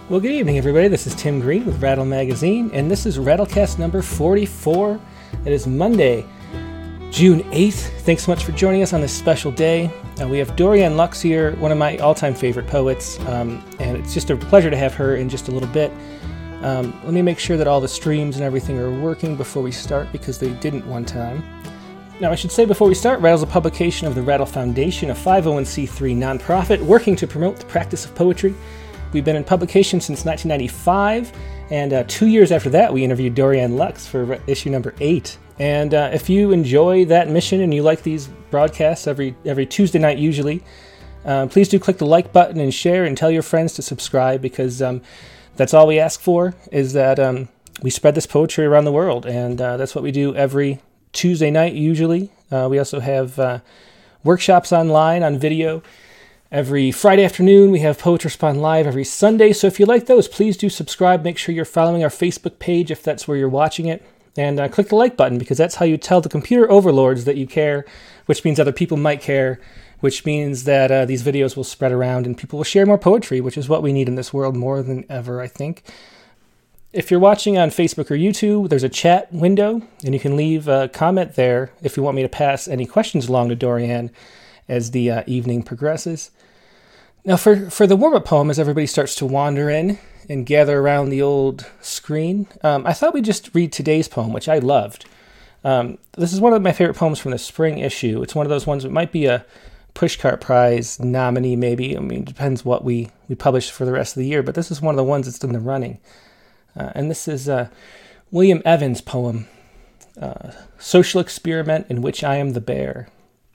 Well, good evening, everybody. This is Tim Green with Rattle Magazine, and this is Rattlecast number 44. It is Monday, June 8th. Thanks so much for joining us on this special day. We have Dorianne Lux here, one of my all-time favorite poets, and it's just a pleasure to have her in just a little bit. Let me make sure that all the streams and everything are working before we start, because they didn't one time. Now, I should say before we start, Rattle's a publication of the Rattle Foundation, a 501c3 nonprofit working to promote the practice of poetry. We've been in publication since 1995, and 2 years after that, we interviewed Dorianne Lux for issue number 8. And if you enjoy that mission and you like these broadcasts every Tuesday night usually, please do click the like button and share and tell your friends to subscribe, because that's all we ask for, is that we spread this poetry around the world, and that's what we do every Tuesday night usually. We also have workshops online on video. Every Friday afternoon, we have Poetry Spawn Live every Sunday, so if you like those, please do subscribe. Make sure you're following our Facebook page if that's where you're watching it, and click the like button, because that's how you tell the computer overlords that you care, which means other people might care, which means that these videos will spread around and people will share more poetry, which is what we need in this world more than ever, I think. If you're watching on Facebook or YouTube, there's a chat window, and you can leave a comment there if you want me to pass any questions along to Dorianne as the evening progresses. Now, for the warm-up poem, as everybody starts to wander in and gather around the old screen, I thought we'd just read today's poem, which I loved. This is one of my favorite poems from the spring issue. It's one of those ones that might be a Pushcart Prize nominee, maybe. I mean, it depends what we publish for the rest of the year, but this is one of the ones that's in the running. And this is William Evans' poem, Social Experiment in Which I Am the Bear.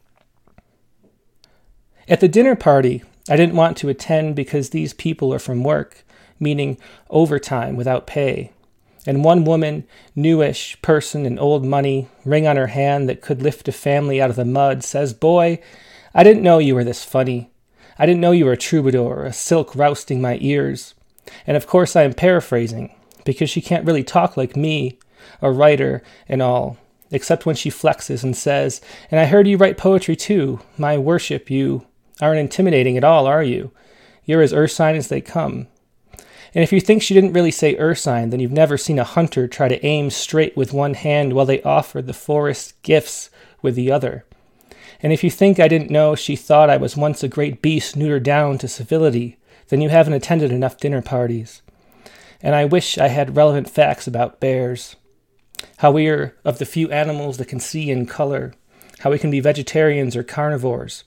At the dinner party, I didn't want to attend because these people are from work, meaning overtime without pay. And one woman, newish person in old money, ring on her hand that could lift a family out of the mud, says, "Boy, I didn't know you were this funny. I didn't know you were a troubadour, a silk rousting my ears." And of course I am paraphrasing, because she can't really talk like me, a writer and all, except when she flexes and says, "And I heard you write poetry too. My worship, you aren't intimidating at all, are you? You're as ursine as they come." And if you think she didn't really say ursine, then you've never seen a hunter try to aim straight with one hand while they offer the forest gifts with the other. And if you think I didn't know she thought I was once a great beast neutered down to civility, then you haven't attended enough dinner parties. And I wish I had relevant facts about bears. How we are of the few animals that can see in color. How we can be vegetarians or carnivores.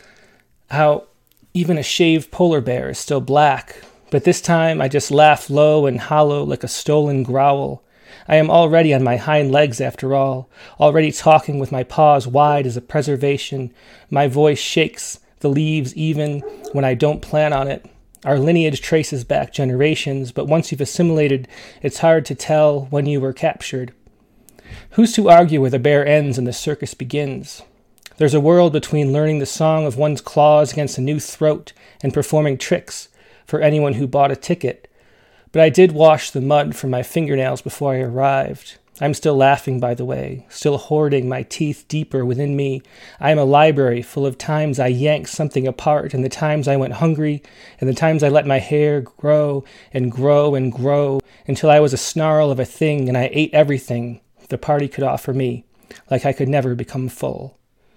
How even a shaved polar bear is still black, but this time I just laugh low and hollow like a stolen growl. I am already on my hind legs after all, already talking with my paws wide as a preservation. My voice shakes the leaves even when I don't plan on it. Our lineage traces back generations, but once you've assimilated, it's hard to tell when you were captured. Who's to argue where the bear ends and the circus begins? There's a world between learning the song of one's claws against a new throat and performing tricks for anyone who bought a ticket. But I did wash the mud from my fingernails before I arrived. I'm still laughing, by the way, still hoarding my teeth deeper within me. I am a library full of times I yanked something apart, and the times I went hungry, and the times I let my hair grow and grow and grow until I was a snarl of a thing, and I ate everything the party could offer me, like I could never become full.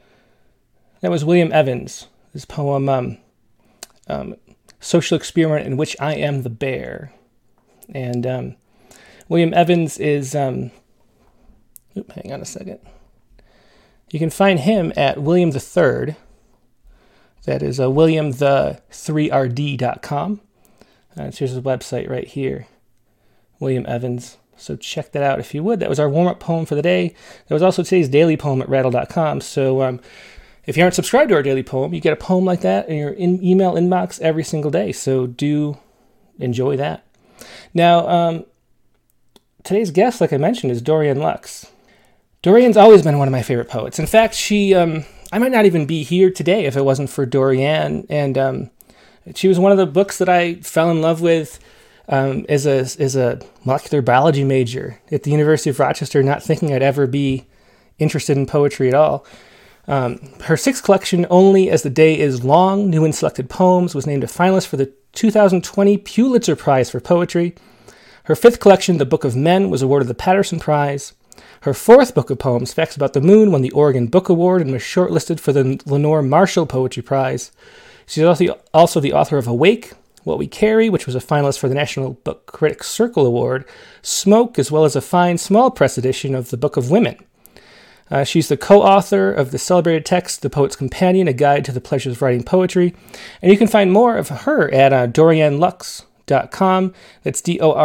That was William Evans, his poem, Social Experiment in Which I Am the Bear. And William Evans is, hang on a second. You can find him at William the Third. That is WilliamThe3RD.com. Here's his website right here, William Evans. So check that out if you would. That was our warm-up poem for the day. That was also today's daily poem at Rattle.com. So if you aren't subscribed to our daily poem, you get a poem like that in your email inbox every single day. So do enjoy that. Now, today's guest, like I mentioned, is Dorianne Lux. Dorianne's always been one of my favorite poets. In fact, I might not even be here today if it wasn't for Dorianne. And she was one of the books that I fell in love with as a molecular biology major at the University of Rochester, not thinking I'd ever be interested in poetry at all. Her sixth collection, Only as the Day is Long, New and Selected Poems, was named a finalist for the 2020 Pulitzer Prize for Poetry. Her fifth collection, The Book of Men, was awarded the Patterson Prize. Her fourth book of poems, Facts About the Moon, won the Oregon Book Award and was shortlisted for the Lenore Marshall Poetry Prize. She's also the author of Awake, What We Carry, which was a finalist for the National Book Critics Circle Award, Smoke, as well as a fine small press edition of The Book of Women. She's the co-author of the celebrated text, The Poet's Companion, A Guide to the Pleasures of Writing Poetry. And you can find more of her at DorianneLux.com. That's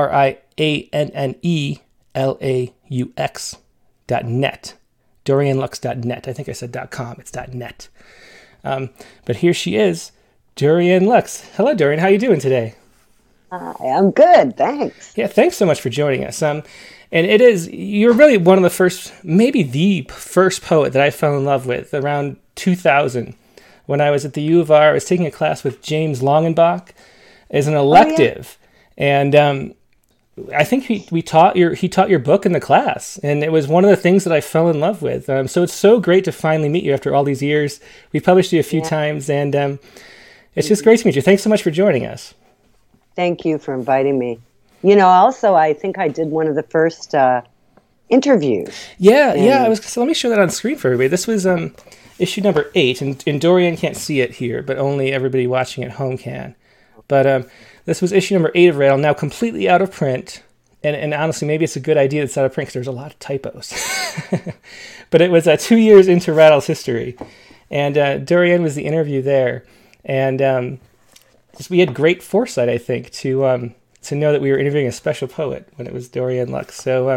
DorianneLaux.net. DorianneLux.net. I think I said .com. It's .net. But here she is, Dorianne Lux. Hello, Dorianne. How are you doing today? Hi, I'm good. Thanks. Yeah, thanks so much for joining us. And you're really one of the first, maybe the first poet that I fell in love with around 2000 when I was at the U of R. I was taking a class with James Longenbach as an elective. Oh, yeah. And I think he taught your book in the class. And it was one of the things that I fell in love with. So it's so great to finally meet you after all these years. We've published you a few times, and it's just great to meet you. Thanks so much for joining us. Thank you for inviting me. Also, I think I did one of the first interviews. Yeah. So let me show that on screen for everybody. This was issue number 8, and Dorianne can't see it here, but only everybody watching at home can. But this was issue number 8 of Rattle, now completely out of print. And honestly, maybe it's a good idea it's out of print because there's a lot of typos. But it was 2 years into Rattle's history. And Dorianne was the interview there. And we had great foresight, I think, to know that we were interviewing a special poet when it was Dorianne Lux. So,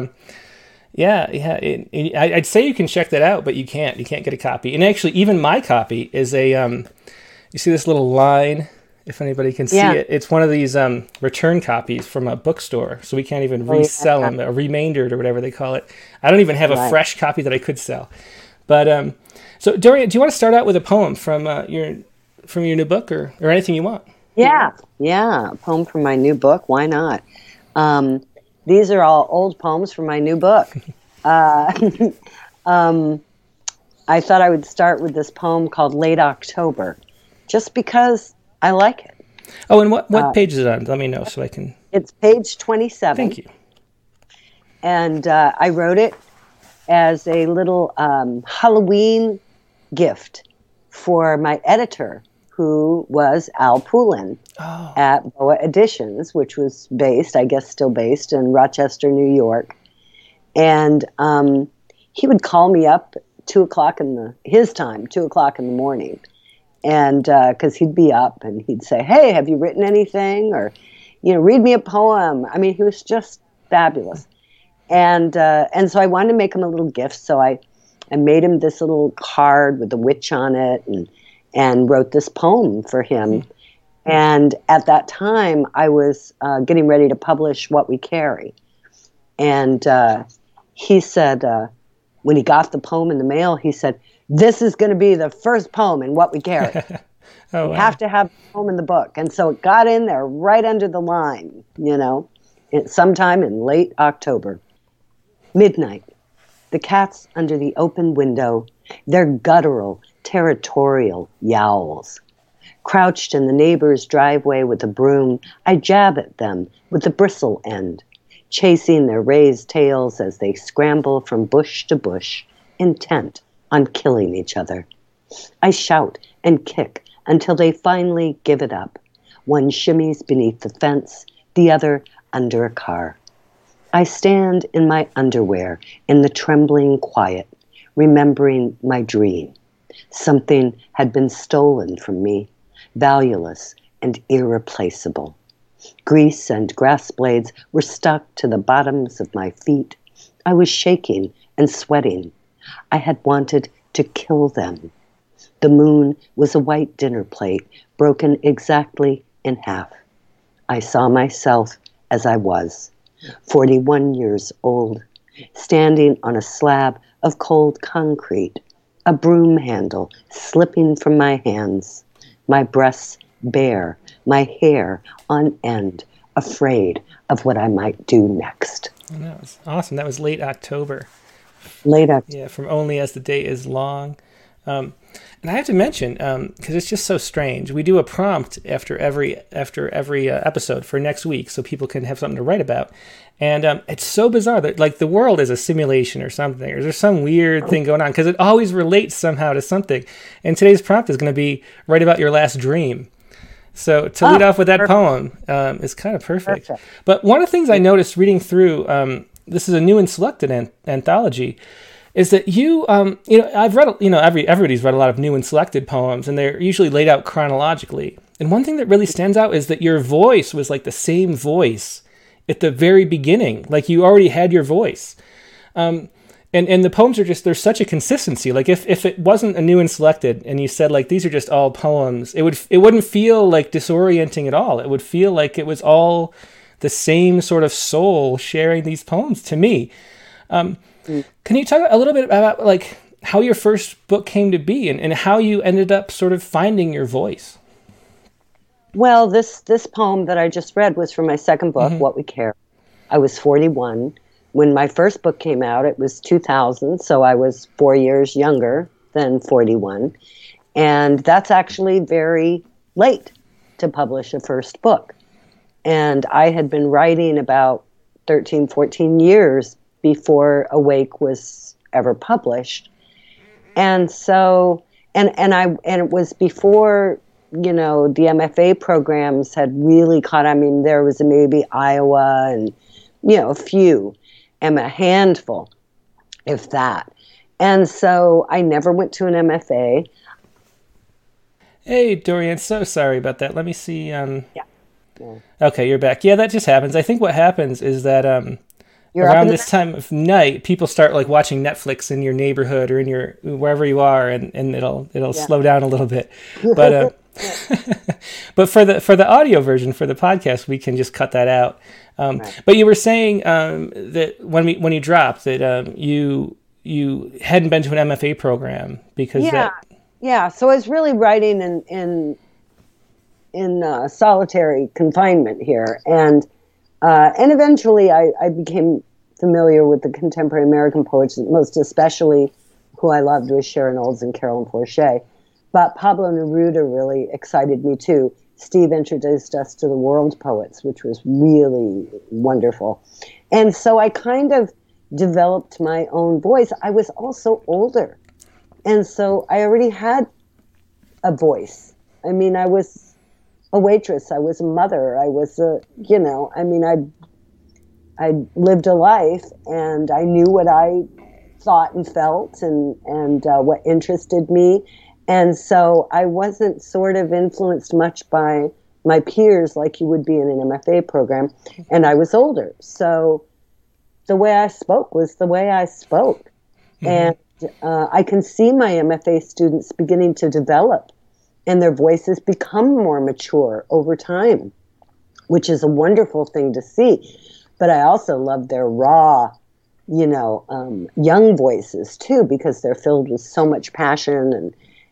I'd say you can check that out, but you can't. You can't get a copy. And actually, even my copy is a, you see this little line, if anybody can see it? It's one of these return copies from a bookstore, so we can't even resell them, a remaindered or whatever they call it. I don't even have a fresh copy that I could sell. But, so Dorianne, do you want to start out with a poem from your new book or anything you want? Yeah, a poem from my new book. Why not? These are all old poems from my new book. I thought I would start with this poem called Late October, just because I like it. Oh, and what page is it on? Let me know so I can... It's page 27. Thank you. And I wrote it as a little Halloween gift for my editor, who was Al Poulin at Boa Editions, which was still based in Rochester, New York. And he would call me up 2 o'clock his time, 2 o'clock in the morning. And because he'd be up and he'd say, hey, have you written anything? Or, read me a poem. I mean, he was just fabulous. And so I wanted to make him a little gift. So I made him this little card with a witch on it and wrote this poem for him. And at that time, I was getting ready to publish What We Carry. And he said, when he got the poem in the mail, he said, this is going to be the first poem in What We Carry. You have to have the poem in the book. And so it got in there right under the line, sometime in late October. Midnight. The cats under the open window, their guttural, territorial yowls. Crouched in the neighbor's driveway with a broom, I jab at them with the bristle end, chasing their raised tails as they scramble from bush to bush, intent on killing each other. I shout and kick until they finally give it up. One shimmies beneath the fence, the other under a car. I stand in my underwear in the trembling quiet, remembering my dream. Something had been stolen from me, valueless and irreplaceable. Grease and grass blades were stuck to the bottoms of my feet. I was shaking and sweating. I had wanted to kill them. The moon was a white dinner plate, broken exactly in half. I saw myself as I was, 41 years old, standing on a slab of cold concrete, a broom handle slipping from my hands, my breasts bare, my hair on end, afraid of what I might do next. Oh, that was awesome. That was late October. Late October. Yeah, from Only as the Day is Long. And I have to mention, because it's just so strange, we do a prompt after every episode for next week, so people can have something to write about. And it's so bizarre that like the world is a simulation or something, or there's some weird thing going on, because it always relates somehow to something. And today's prompt is going to be write about your last dream. So to lead off with that poem is kind of perfect. But one of the things I noticed reading through, this is a new and selected anthology, is that I've read, everybody's read a lot of new and selected poems, and they're usually laid out chronologically. And one thing that really stands out is that your voice was like the same voice at the very beginning. Like you already had your voice. And the poems are just, there's such a consistency. Like if it wasn't a new and selected and you said like, these are just all poems, it wouldn't feel like disorienting at all. It would feel like it was all the same sort of soul sharing these poems to me. Can you talk a little bit about like how your first book came to be and how you ended up sort of finding your voice? Well, this poem that I just read was from my second book, What We Care. I was 41. When my first book came out, it was 2000, so I was 4 years younger than 41. And that's actually very late to publish a first book. And I had been writing about 13, 14 years before Awake was ever published. And so, and it was before, the MFA programs had really caught. I mean, there was maybe Iowa and, a few, and a handful, if that. And so I never went to an MFA. Hey, Dorianne, so sorry about that. Let me see. Yeah. Okay, you're back. Yeah, that just happens. I think what happens is that around this time of night, people start like watching Netflix in your neighborhood or in your wherever you are, and it'll slow down a little bit. But but for the audio version, for the podcast, we can just cut that out. Right. But you were saying that when you dropped that you hadn't been to an MFA program because yeah. So I was really writing in solitary confinement here, and eventually I became familiar with the contemporary American poets, most especially who I loved was Sharon Olds and Carolyn Forche. But Pablo Neruda really excited me too. Steve introduced us to the world poets, which was really wonderful. And so I kind of developed my own voice. I was also older. And so I already had a voice. I mean, I was a waitress. I was a mother. I was I lived a life, and I knew what I thought and felt and what interested me. And so I wasn't sort of influenced much by my peers like you would be in an MFA program. And I was older. So the way I spoke was the way I spoke. Mm-hmm. And I can see my MFA students beginning to develop and their voices become more mature over time, which is a wonderful thing to see. But I also love their raw, young voices too, because they're filled with so much passion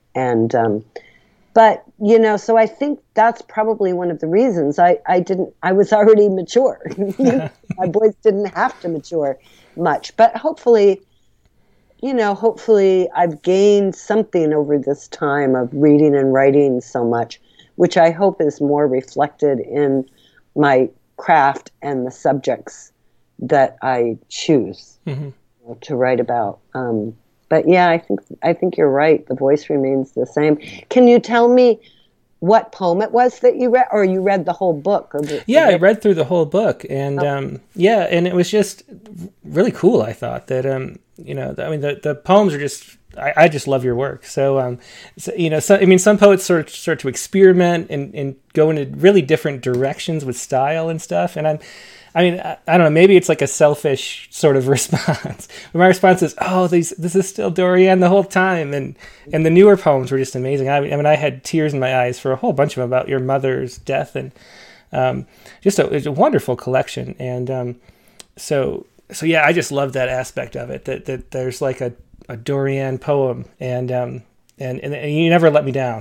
so I think that's probably one of the reasons I was already mature. My voice didn't have to mature much, but hopefully I've gained something over this time of reading and writing so much, which I hope is more reflected in my craft and the subjects that I choose to write about. But yeah, I think you're right. The voice remains the same. Can you tell me what poem it was that you read, or you read the whole book? I read through the whole book, and and it was just really cool. I thought that the poems are just. I just love your work. So, some poets start to experiment and go into really different directions with style and stuff. And I don't know, maybe it's like a selfish sort of response. But my response is, this is still Dorianne the whole time. And the newer poems were just amazing. I had tears in my eyes for a whole bunch of them about your mother's death, and it's a wonderful collection. And so yeah, I just love that aspect of it, that there's like a Dorianne poem, and you never let me down.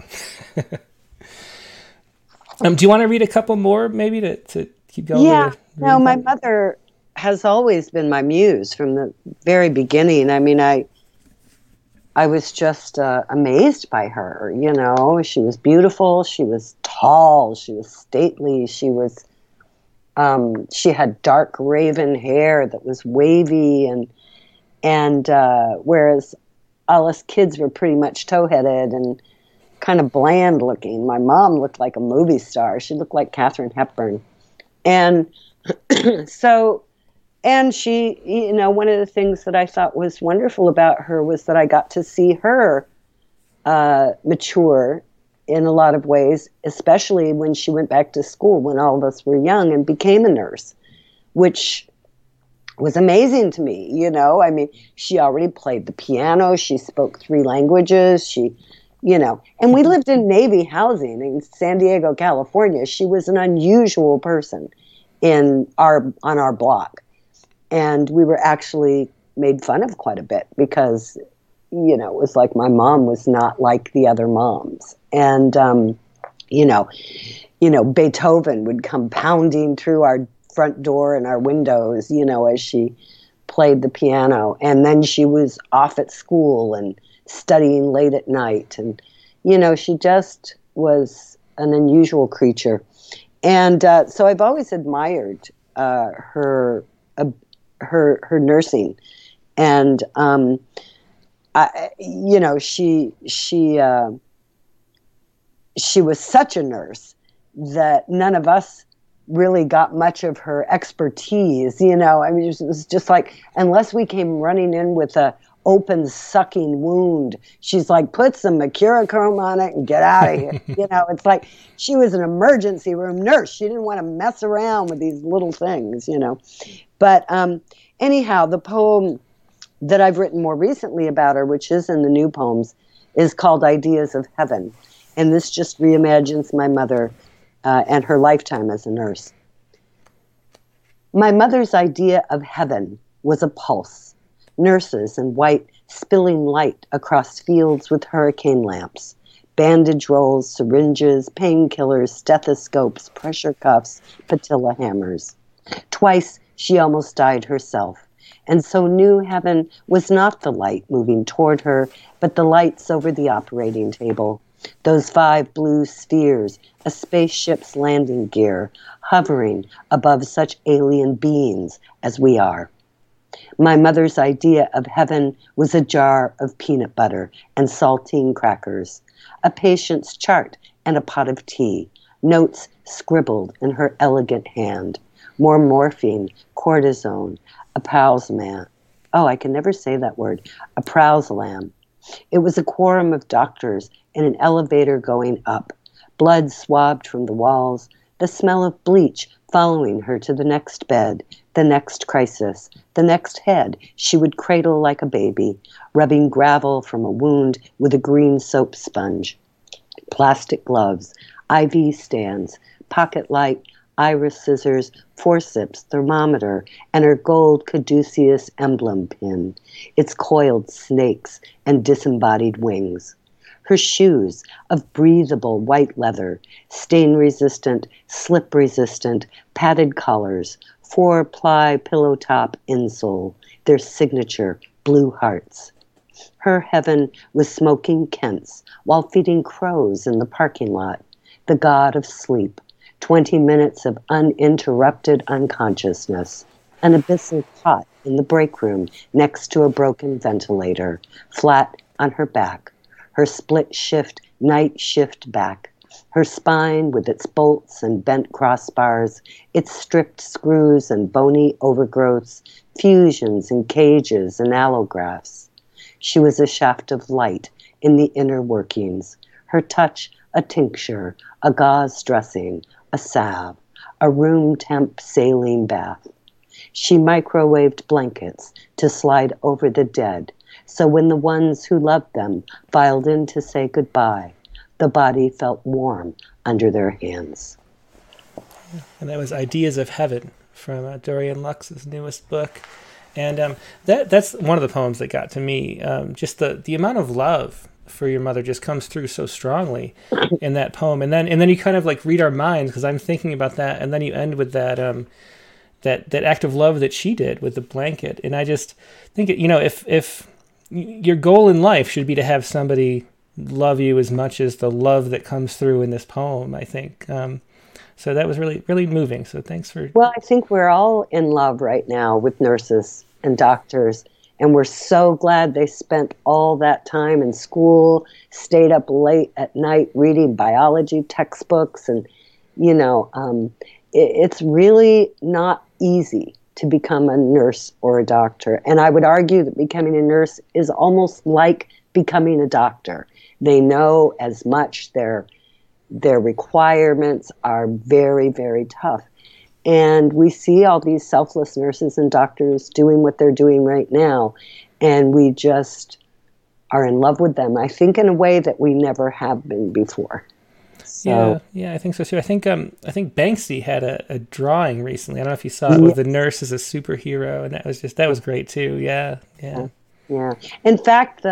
Do you want to read a couple more, maybe, to keep going? Yeah. No, my mother has always been my muse from the very beginning. I mean, I was just amazed by her. You know, she was beautiful. She was tall. She was stately. She had dark raven hair that was wavy, and whereas all us kids were pretty much tow-headed and kind of bland looking. My mom looked like a movie star. She looked like Katharine Hepburn. And so, and she, you know, one of the things that I thought was wonderful about her was that I got to see her mature in a lot of ways, especially when she went back to school when all of us were young and became a nurse, which was amazing to me. You know, I mean, she already played the piano. She spoke 3 languages. She, you know, and we lived in Navy housing in San Diego, California. She was an unusual person on our block. And we were actually made fun of quite a bit because, you know, it was like my mom was not like the other moms. And, you know, Beethoven would come pounding through our front door and our windows, you know, as she played the piano. And then she was off at school and studying late at night. And, you know, she just was an unusual creature. And so I've always admired her nursing. And, you know, she was such a nurse that none of us really got much of her expertise, you know. I mean, it was just like, unless we came running in with a open sucking wound, she's like, put some mercurochrome on it and get out of here. You know, it's like she was an emergency room nurse. She didn't want to mess around with these little things, you know. But anyhow, the poem that I've written more recently about her, which is in the new poems, is called Ideas of Heaven. And this just reimagines my mother and her lifetime as a nurse. My mother's idea of heaven was a pulse, nurses in white spilling light across fields with hurricane lamps, bandage rolls, syringes, painkillers, stethoscopes, pressure cuffs, patilla hammers. Twice she almost died herself, and so knew heaven was not the light moving toward her, but the lights over the operating table. Those 5 blue spheres, a spaceship's landing gear, hovering above such alien beings as we are. My mother's idea of heaven was a jar of peanut butter and saltine crackers, a patient's chart and a pot of tea, notes scribbled in her elegant hand, more morphine, cortisone, a Prazolam. Oh, I can never say that word. A Prazolam. It was a quorum of doctors in an elevator going up, blood swabbed from the walls, the smell of bleach following her to the next bed, the next crisis, the next head she would cradle like a baby, rubbing gravel from a wound with a green soap sponge. Plastic gloves, IV stands, pocket light, iris scissors, forceps, thermometer, and her gold caduceus emblem pin, its coiled snakes and disembodied wings. Her shoes of breathable white leather, stain-resistant, slip-resistant, padded collars, 4-ply pillow-top insole, their signature blue hearts. Her heaven was smoking Kents while feeding crows in the parking lot, the god of sleep, 20 minutes of uninterrupted unconsciousness, an abyssal cot in the break room next to a broken ventilator, flat on her back, her split shift, night shift back, her spine with its bolts and bent crossbars, its stripped screws and bony overgrowths, fusions and cages and allografts. She was a shaft of light in the inner workings, her touch a tincture, a gauze dressing, a salve, a room temp saline bath. She microwaved blankets to slide over the dead, so when the ones who loved them filed in to say goodbye, the body felt warm under their hands. And that was Ideas of Heaven from Dorian Lux's newest book. And that's one of the poems that got to me. Just the amount of love for your mother just comes through so strongly in that poem. And then you kind of like read our minds, because I'm thinking about that. And then you end with that act of love that she did with the blanket. And I just think, you know, if your goal in life should be to have somebody love you as much as the love that comes through in this poem, I think. So that was really, really moving. So thanks for... Well, I think we're all in love right now with nurses and doctors, and we're so glad they spent all that time in school, stayed up late at night reading biology textbooks, and, it's really not easy to become a nurse or a doctor. And I would argue that becoming a nurse is almost like becoming a doctor. They know as much. Their requirements are very, very tough. And we see all these selfless nurses and doctors doing what they're doing right now. And we just are in love with them, I think, in a way that we never have been before. So, yeah, I think so too. I think Banksy had a drawing recently. I don't know if you saw it, with the nurse as a superhero, and that was great too. Yeah. In fact,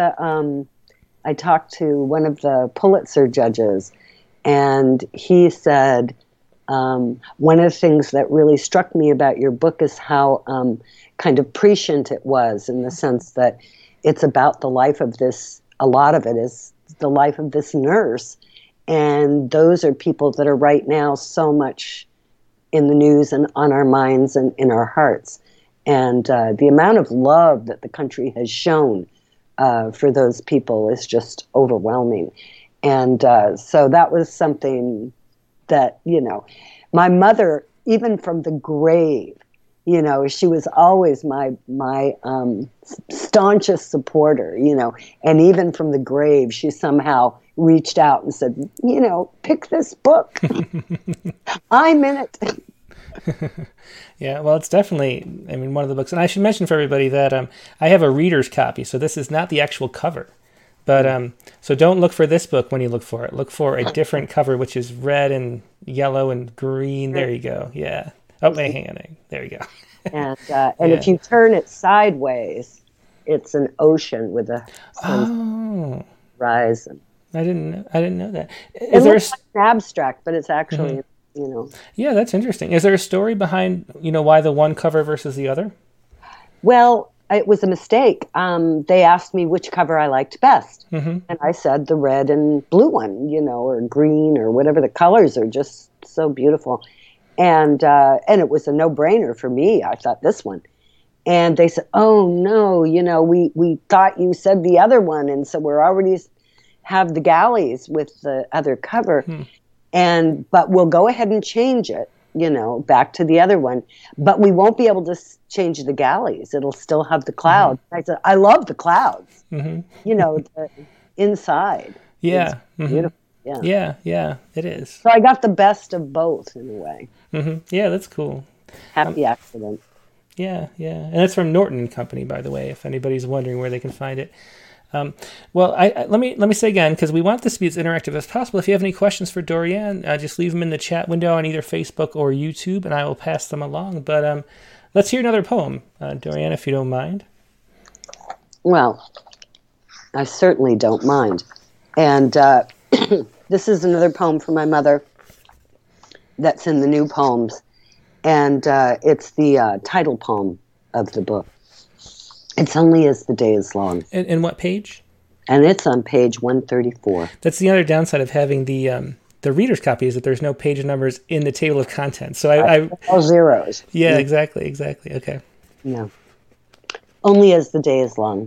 I talked to one of the Pulitzer judges, and he said, one of the things that really struck me about your book is how kind of prescient it was, in the sense that it's about the life of this, a lot of it is the life of this nurse. And those are people that are right now so much in the news and on our minds and in our hearts. And the amount of love that the country has shown for those people is just overwhelming. And so that was something that, my mother, even from the grave, she was always my staunchest supporter, and even from the grave, she somehow reached out and said, pick this book. I'm in it. Yeah, well, it's definitely, one of the books. And I should mention for everybody that I have a reader's copy, so this is not the actual cover. But so don't look for this book when you look for it. Look for a different cover, which is red and yellow and green. There you go. Yeah. Oh, wait, hang on. There you go. And if you turn it sideways, it's an ocean with a sunrise. I didn't know that. It looks like an abstract, but it's actually, Yeah, that's interesting. Is there a story behind, why the one cover versus the other? Well, it was a mistake. They asked me which cover I liked best. Mm-hmm. And I said the red and blue one, or green or whatever. The colors are just so beautiful. And it was a no-brainer for me. I thought this one. And they said, oh, no, we thought you said the other one. And so we're already have the galleys with the other cover. But we'll go ahead and change it, back to the other one. But we won't be able to change the galleys. It'll still have the clouds. Mm-hmm. I said, I love the clouds. Mm-hmm. The inside. Yeah. It's beautiful. Yeah, it is. So I got the best of both in a way. Mm-hmm. Yeah, that's cool. Happy accident. Yeah. And that's from Norton and Company, by the way, if anybody's wondering where they can find it. Well, let me say again, because we want this to be as interactive as possible. If you have any questions for Dorianne, just leave them in the chat window on either Facebook or YouTube, and I will pass them along. But let's hear another poem, Dorianne, if you don't mind. Well, I certainly don't mind. And this is another poem from my mother that's in the new poems. And it's the title poem of the book. It's Only As the Day Is Long. And what page? And it's on page 134. That's the other downside of having the reader's copy, is that there's no page numbers in the table of contents. So I all zeros. Yeah, exactly. Okay. Yeah. Only as the day is long.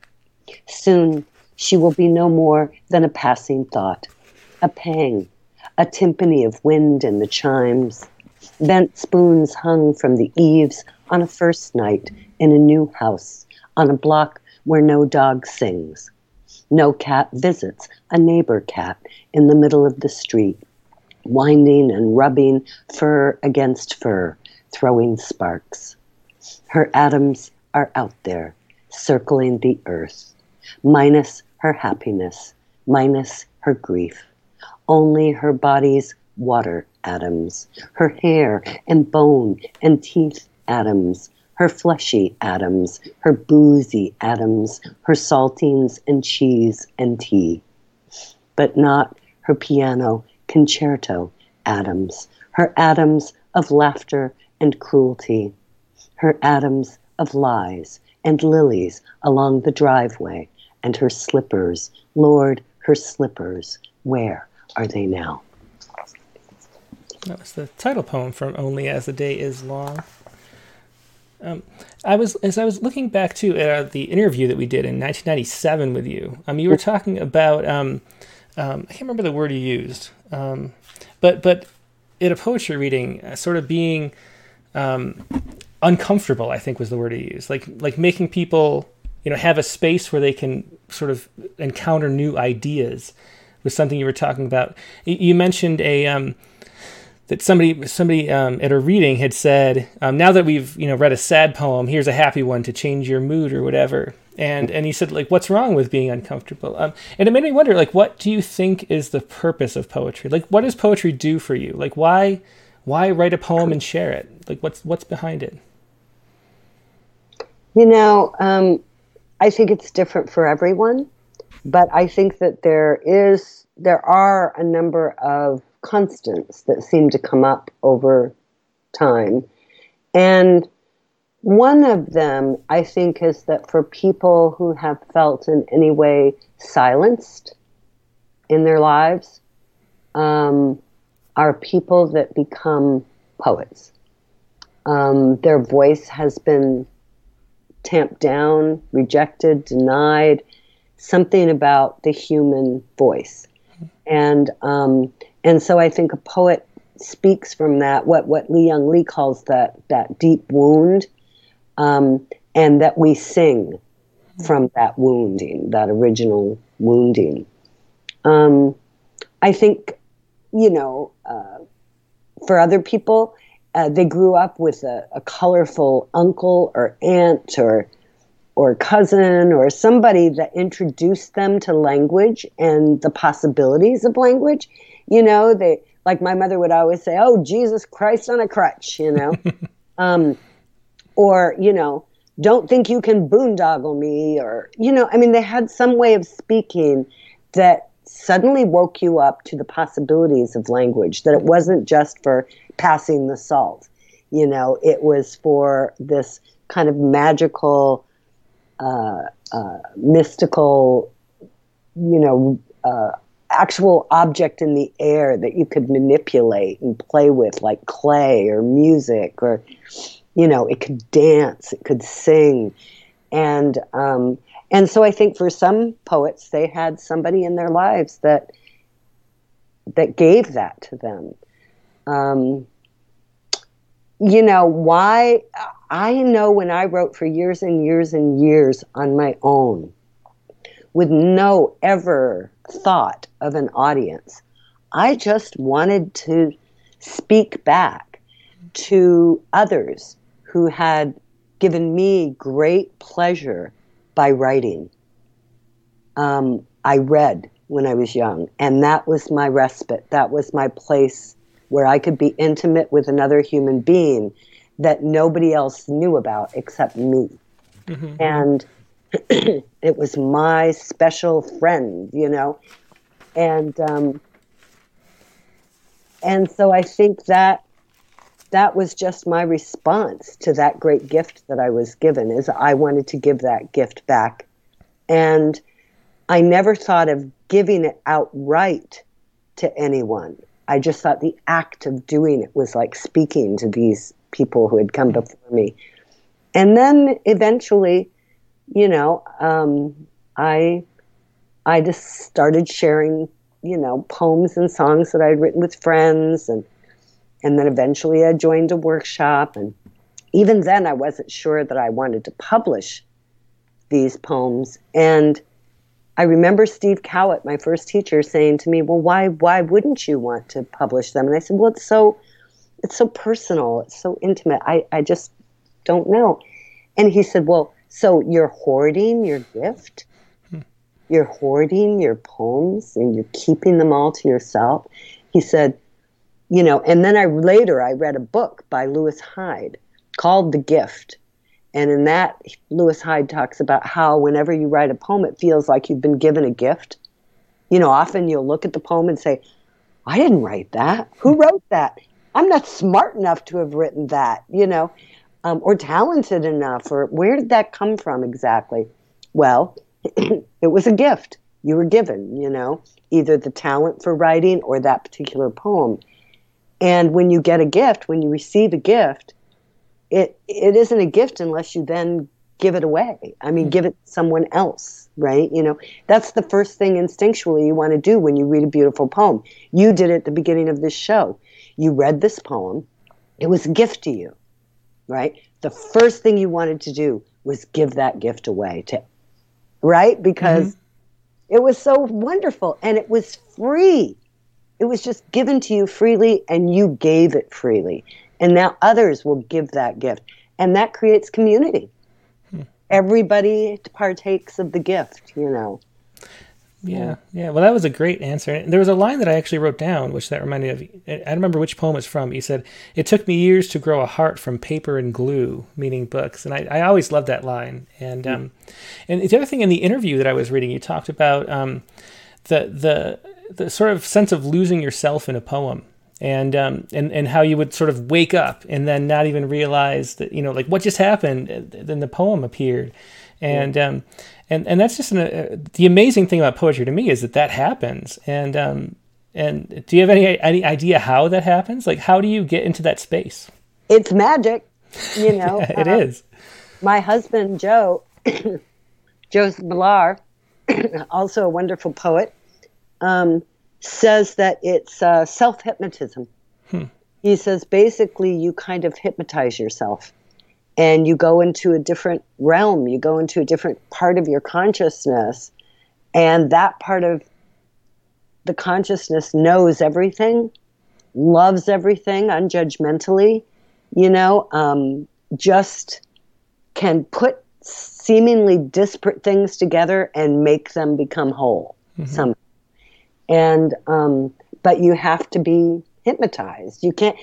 Soon she will be no more than a passing thought, a pang, a timpani of wind in the chimes, bent spoons hung from the eaves on a first night in a new house, on a block where no dog sings. No cat visits a neighbor cat in the middle of the street, winding and rubbing fur against fur, throwing sparks. Her atoms are out there, circling the earth, minus her happiness, minus her grief. Only her body's water atoms, her hair and bone and teeth atoms, her fleshy atoms, her boozy atoms, her saltines and cheese and tea. But not her piano concerto atoms, her atoms of laughter and cruelty, her atoms of lies and lilies along the driveway, and her slippers, Lord, her slippers, where are they now? That was the title poem from Only as the Day Is Long. As I was looking back to the interview that we did in 1997 with you, you were talking about I can't remember the word you used, but in a poetry reading, sort of being uncomfortable, I think was the word you used, like making people have a space where they can sort of encounter new ideas was something you were talking about. You mentioned that somebody at a reading had said, now that we've read a sad poem, here's a happy one to change your mood or whatever. And he said, like, what's wrong with being uncomfortable? And it made me wonder, like, what do you think is the purpose of poetry? Like, what does poetry do for you? Like, why write a poem and share it? Like, what's behind it? I think it's different for everyone, but I think that there are a number of constants that seem to come up over time. And one of them, I think, is that for people who have felt in any way silenced in their lives, are people that become poets. Their voice has been tamped down, rejected, denied, something about the human voice. And so I think a poet speaks from that, what Lee Young Lee calls that deep wound, and that we sing from that wounding, that original wounding. I think, for other people, they grew up with a colorful uncle or aunt or cousin or somebody that introduced them to language and the possibilities of language. They, like my mother would always say, "Oh, Jesus Christ on a crutch," or, "Don't think you can boondoggle me," or, they had some way of speaking that suddenly woke you up to the possibilities of language, that it wasn't just for passing the salt. It was for this kind of magical, mystical, actual object in the air that you could manipulate and play with, like clay or music, or, it could dance, it could sing. And so I think for some poets, they had somebody in their lives that gave that to them. Why? I know when I wrote for years and years and years on my own, with no ever thought of an audience, I just wanted to speak back to others who had given me great pleasure by writing. I read when I was young, and that was my respite. That was my place where I could be intimate with another human being that nobody else knew about except me. Mm-hmm. And it was my special friend, and so I think that was just my response to that great gift that I was given, is I wanted to give that gift back. And I never thought of giving it outright to anyone. I just thought the act of doing it was like speaking to these people who had come before me. And then eventually, I just started sharing, poems and songs that I'd written with friends, and then eventually I joined a workshop. And even then I wasn't sure that I wanted to publish these poems. And I remember Steve Cowett, my first teacher, saying to me, "Well, why wouldn't you want to publish them?" And I said, "Well, it's so personal, it's so intimate. I just don't know." And he said, "Well, so you're hoarding your gift? You're hoarding your poems and you're keeping them all to yourself?" He said, and then I read a book by Lewis Hyde called The Gift. And in that, Lewis Hyde talks about how whenever you write a poem, it feels like you've been given a gift. Often you'll look at the poem and say, "I didn't write that. Who wrote that? I'm not smart enough to have written that," or talented enough, or where did that come from exactly? Well, it was a gift you were given, either the talent for writing or that particular poem. And when you get a gift, when you receive a gift, it isn't a gift unless you then give it away. I mean, give it to someone else, right? That's the first thing instinctually you want to do when you read a beautiful poem. You did it at the beginning of this show. You read this poem. It was a gift to you, right? The first thing you wanted to do was give that gift away right? Because it was so wonderful and it was free. It was just given to you freely and you gave it freely. And now others will give that gift. And that creates community. Everybody partakes of the gift, Yeah. Well, that was a great answer. And there was a line that I actually wrote down, which that reminded me of. I don't remember which poem it's from. He said, "It took me years to grow a heart from paper and glue," meaning books. And I always loved that line. And and the other thing in the interview that I was reading, you talked about the sort of sense of losing yourself in a poem. And how you would sort of wake up and then not even realize that, like what just happened, then the poem appeared. And that's just the amazing thing about poetry to me is that happens. And do you have any idea how that happens? Like, how do you get into that space? It's magic, It is. My husband, Joe, Joseph Millar, also a wonderful poet, says that it's self-hypnotism. He says basically you kind of hypnotize yourself and you go into a different realm, you go into a different part of your consciousness, and that part of the consciousness knows everything, loves everything unjudgmentally, just can put seemingly disparate things together and make them become whole somehow. And, but you have to be hypnotized. You can't,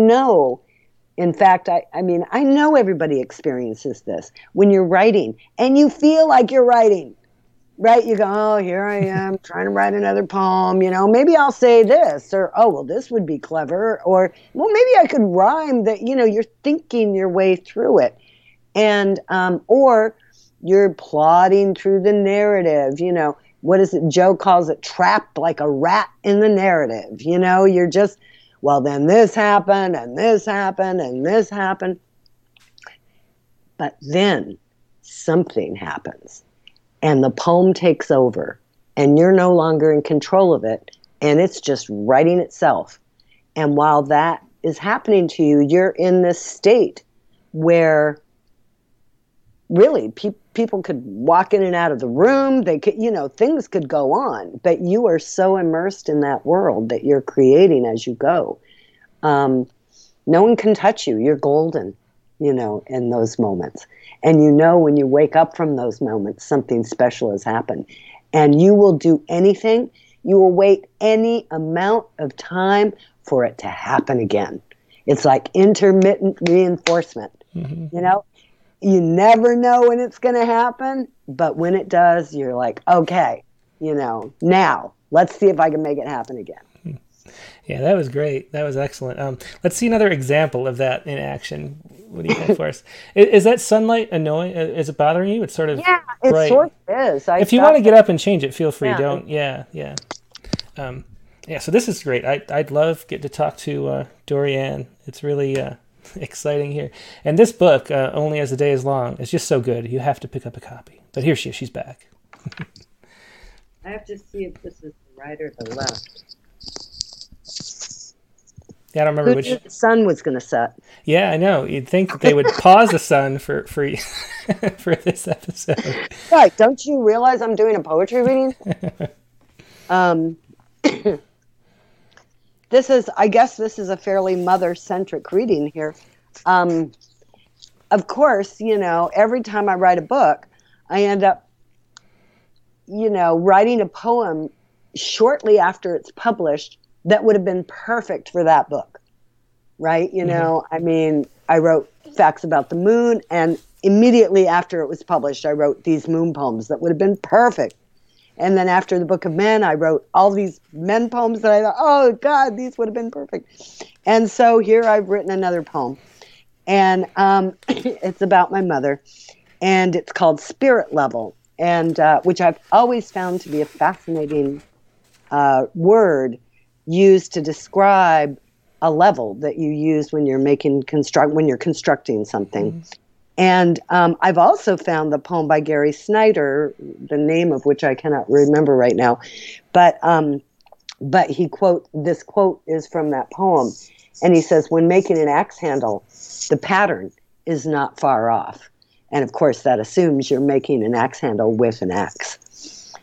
in fact, I mean, I know everybody experiences this when you're writing and you feel like you're writing, right? You go, oh, here I am trying to write another poem, maybe I'll say this, or, oh, well, this would be clever, or, well, maybe I could rhyme that, you're thinking your way through it. And, or you're plodding through the narrative, what is it? Joe calls it trapped like a rat in the narrative. You're just, well, then this happened and this happened and this happened. But then something happens and the poem takes over and you're no longer in control of it and it's just writing itself. And while that is happening to you, you're in this state where really people could walk in and out of the room. They could, things could go on, but you are so immersed in that world that you're creating as you go. No one can touch you. You're golden, in those moments. And when you wake up from those moments, something special has happened. And you will do anything. You will wait any amount of time for it to happen again. It's like intermittent reinforcement, You never know when it's going to happen, but when it does, you're like, okay, now let's see if I can make it happen again. Yeah, that was great. That was excellent. Let's see another example of that in action. What do you have for us? Is that sunlight annoying? Is it bothering you? It's sort of bright. It sort of is. If you want to get up and change it, feel free. Yeah. Don't. Yeah. So this is great. I'd love get to talk to Dorianne. It's really exciting here. And this book, Only as the Day is Long, is just so good. You have to pick up a copy. But here she is. She's back. I have to see if this is the right or the left. Yeah, I don't remember Who which. knew the sun was going to set? Yeah, I know. You'd think that they would pause the sun for for this episode. Right. Don't you realize I'm doing a poetry reading? I guess this is a fairly mother-centric reading here. Of course, every time I write a book, I end up, writing a poem shortly after it's published that would have been perfect for that book, right? I mean, I wrote Facts About the Moon, and immediately after it was published, I wrote these moon poems that would have been perfect. And then after the Book of Men, I wrote all these men poems that I thought, oh, God, these would have been perfect. And so here I've written another poem. And it's about my mother, and it's called Spirit Level, and which I've always found to be a fascinating word used to describe a level that you use when you're when you're constructing something. Mm-hmm. And I've also found the poem by Gary Snyder, the name of which I cannot remember right now, but this quote is from that poem, and he says, when making an axe handle, the pattern is not far off. And of course, that assumes you're making an axe handle with an axe.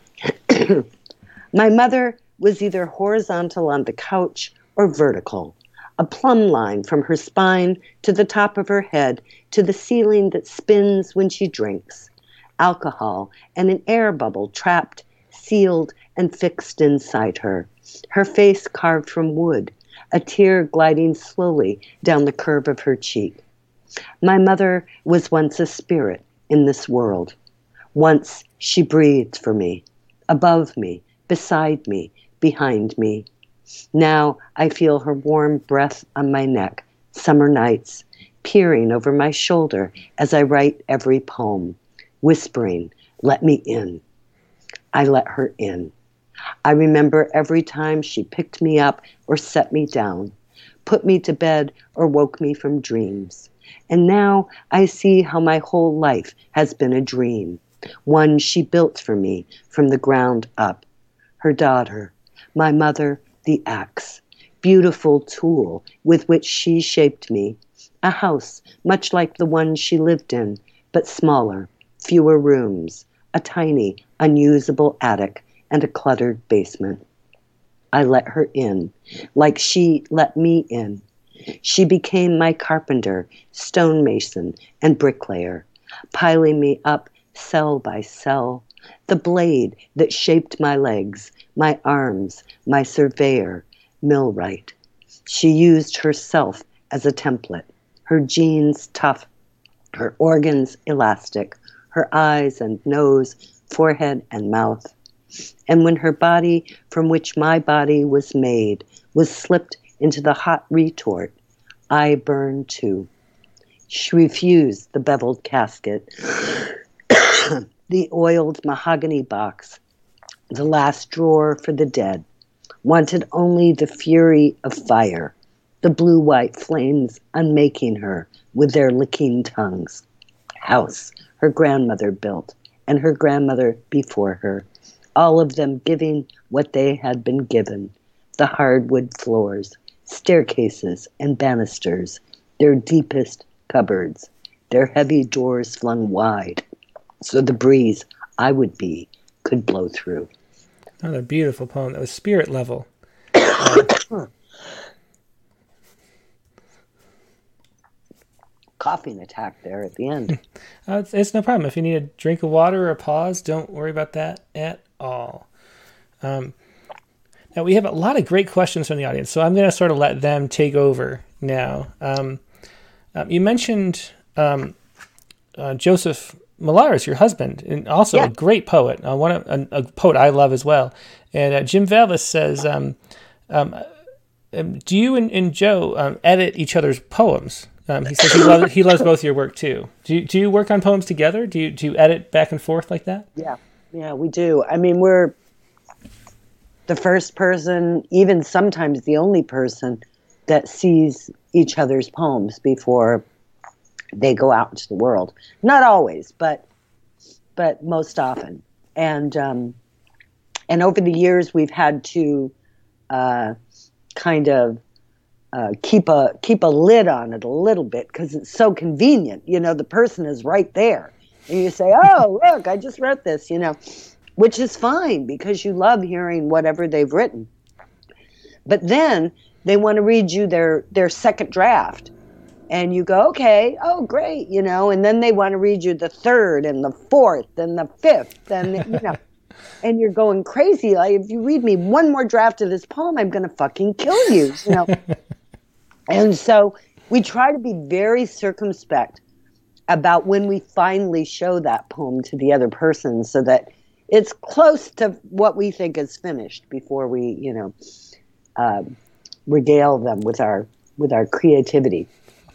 My mother was either horizontal on the couch or vertical, a plumb line from her spine to the top of her head to the ceiling that spins when she drinks. Alcohol and an air bubble trapped, sealed, and fixed inside her. Her face carved from wood, a tear gliding slowly down the curve of her cheek. My mother was once a spirit in this world. Once she breathed for me, above me, beside me, behind me. Now I feel her warm breath on my neck, summer nights, peering over my shoulder as I write every poem, whispering, let me in. I let her in. I remember every time she picked me up or set me down, put me to bed or woke me from dreams. And now I see how my whole life has been a dream, one she built for me from the ground up. Her daughter, my mother, the axe, beautiful tool with which she shaped me, a house much like the one she lived in, but smaller, fewer rooms, a tiny, unusable attic, and a cluttered basement. I let her in, like she let me in. She became my carpenter, stonemason, and bricklayer, piling me up cell by cell, the blade that shaped my legs, my arms, my surveyor, millwright. She used herself as a template, her genes tough, her organs elastic, her eyes and nose, forehead and mouth. And when her body, from which my body was made, was slipped into the hot retort, I burned too. She refused the beveled casket, the oiled mahogany box, the last drawer for the dead, wanted only the fury of fire, the blue-white flames unmaking her with their licking tongues. House her grandmother built, and her grandmother before her, all of them giving what they had been given, the hardwood floors, staircases and banisters, their deepest cupboards, their heavy doors flung wide, so the breeze I would be could blow through. Another beautiful poem. That was Spirit Level. Coughing attack there at the end. It's no problem. If you need a drink of water or a pause, don't worry about that at all. Now, we have a lot of great questions from the audience, so I'm going to sort of let them take over now. You mentioned Joseph Millars, your husband, and also a great poet, a poet I love as well. And Jim Vallis says, do you and Joe edit each other's poems? He says he loves both your work too. Do you work on poems together? Do you edit back and forth like that? Yeah, we do. I mean, we're the first person, even sometimes the only person, that sees each other's poems before they go out into the world. Not always, but most often. And over the years, we've had to kind of keep a lid on it a little bit because it's so convenient. You know, the person is right there, and you say, "Oh, look, I just wrote this," you know, which is fine because you love hearing whatever they've written. But then they want to read you their second draft, and you go, "Okay, oh great," you know, and then they want to read you the third and the fourth and the fifth, and you know. And you're going crazy. Like, if you read me one more draft of this poem, I'm going to fucking kill you, you know. And so we try to be very circumspect about when we finally show that poem to the other person so that it's close to what we think is finished before we, you know, regale them with our creativity.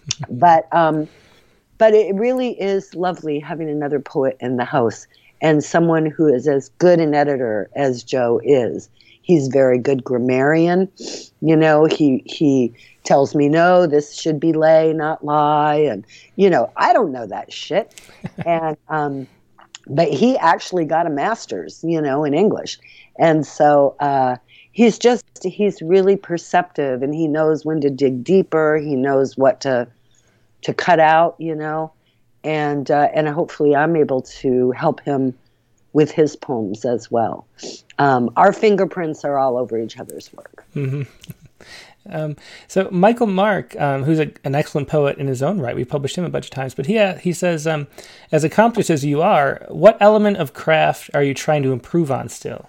But it really is lovely having another poet in the house and someone who is as good an editor as Joe is. He's very good grammarian. You know, he tells me, no, this should be lay, not lie. And, you know, I don't know that shit. And, but he actually got a master's, you know, in English. And so he's really perceptive, and he knows when to dig deeper. He knows what to cut out, you know. And hopefully I'm able to help him with his poems as well. Our fingerprints are all over each other's work. Mm-hmm. So Michael Mark, who's an excellent poet in his own right, we published him a bunch of times, but he says, as accomplished as you are, what element of craft are you trying to improve on still?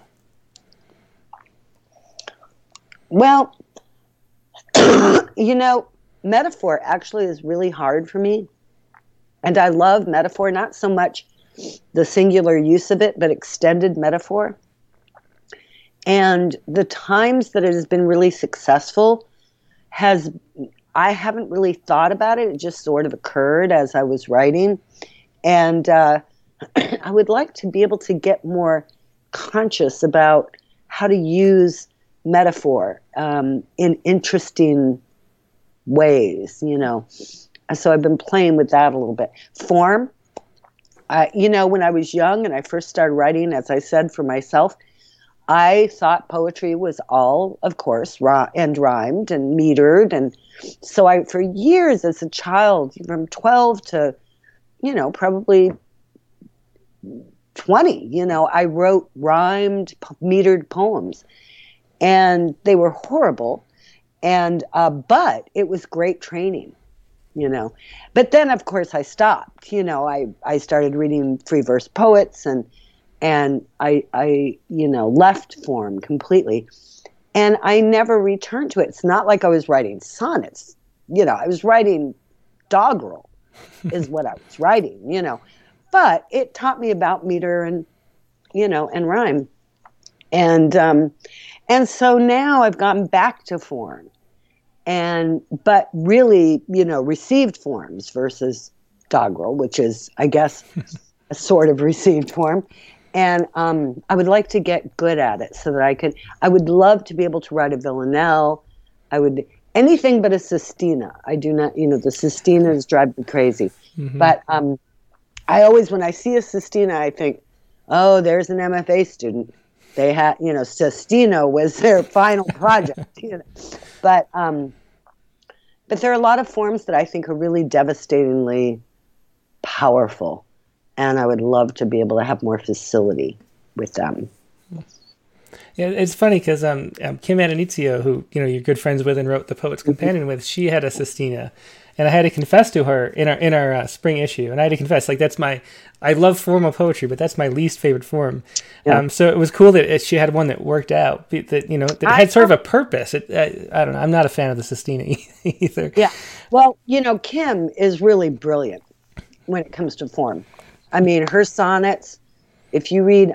Well, you know, metaphor actually is really hard for me. And I love metaphor, not so much the singular use of it, but extended metaphor. And the times that it has been really successful I haven't really thought about it. It just sort of occurred as I was writing. And I would like to be able to get more conscious about how to use metaphor in interesting ways, you know. So I've been playing with that a little bit. Form, you know, when I was young and I first started writing, as I said, for myself, I thought poetry was all, of course, and rhymed and metered. And so for years as a child, from 12 to, you know, probably 20, you know, I wrote rhymed, metered poems. And they were horrible. And but it was great training, you know. But then, of course, I stopped. You know, I started reading free verse poets, and I you know, left form completely. And I never returned to it. It's not like I was writing sonnets. You know, I was writing doggerel is what I was writing, you know. But it taught me about meter and, you know, and rhyme. And so now I've gotten back to form, but really, you know, received forms versus doggerel, which is, I guess, a sort of received form. And I would like to get good at it so that I would love to be able to write a villanelle. Anything but a sestina. I do not, you know, the sestinas drive me crazy. Mm-hmm. But I always, when I see a sestina, I think, oh, there's an MFA student. They had, you know, Sestino was their final project. You know. But there are a lot of forms that I think are really devastatingly powerful, and I would love to be able to have more facility with them. Yeah, it's funny because Kim Addonizio, who, you know, you're good friends with and wrote The Poet's Companion with, she had a sestina. And I had to confess to her in our spring issue, and I had to confess, like, I love formal poetry, but that's my least favorite form. Yeah. So it was cool that she had one that worked out, that, you know, that had sort of a purpose. I don't know. I'm not a fan of the sestina either. Yeah. Well, you know, Kim is really brilliant when it comes to form. I mean, her sonnets, if you read,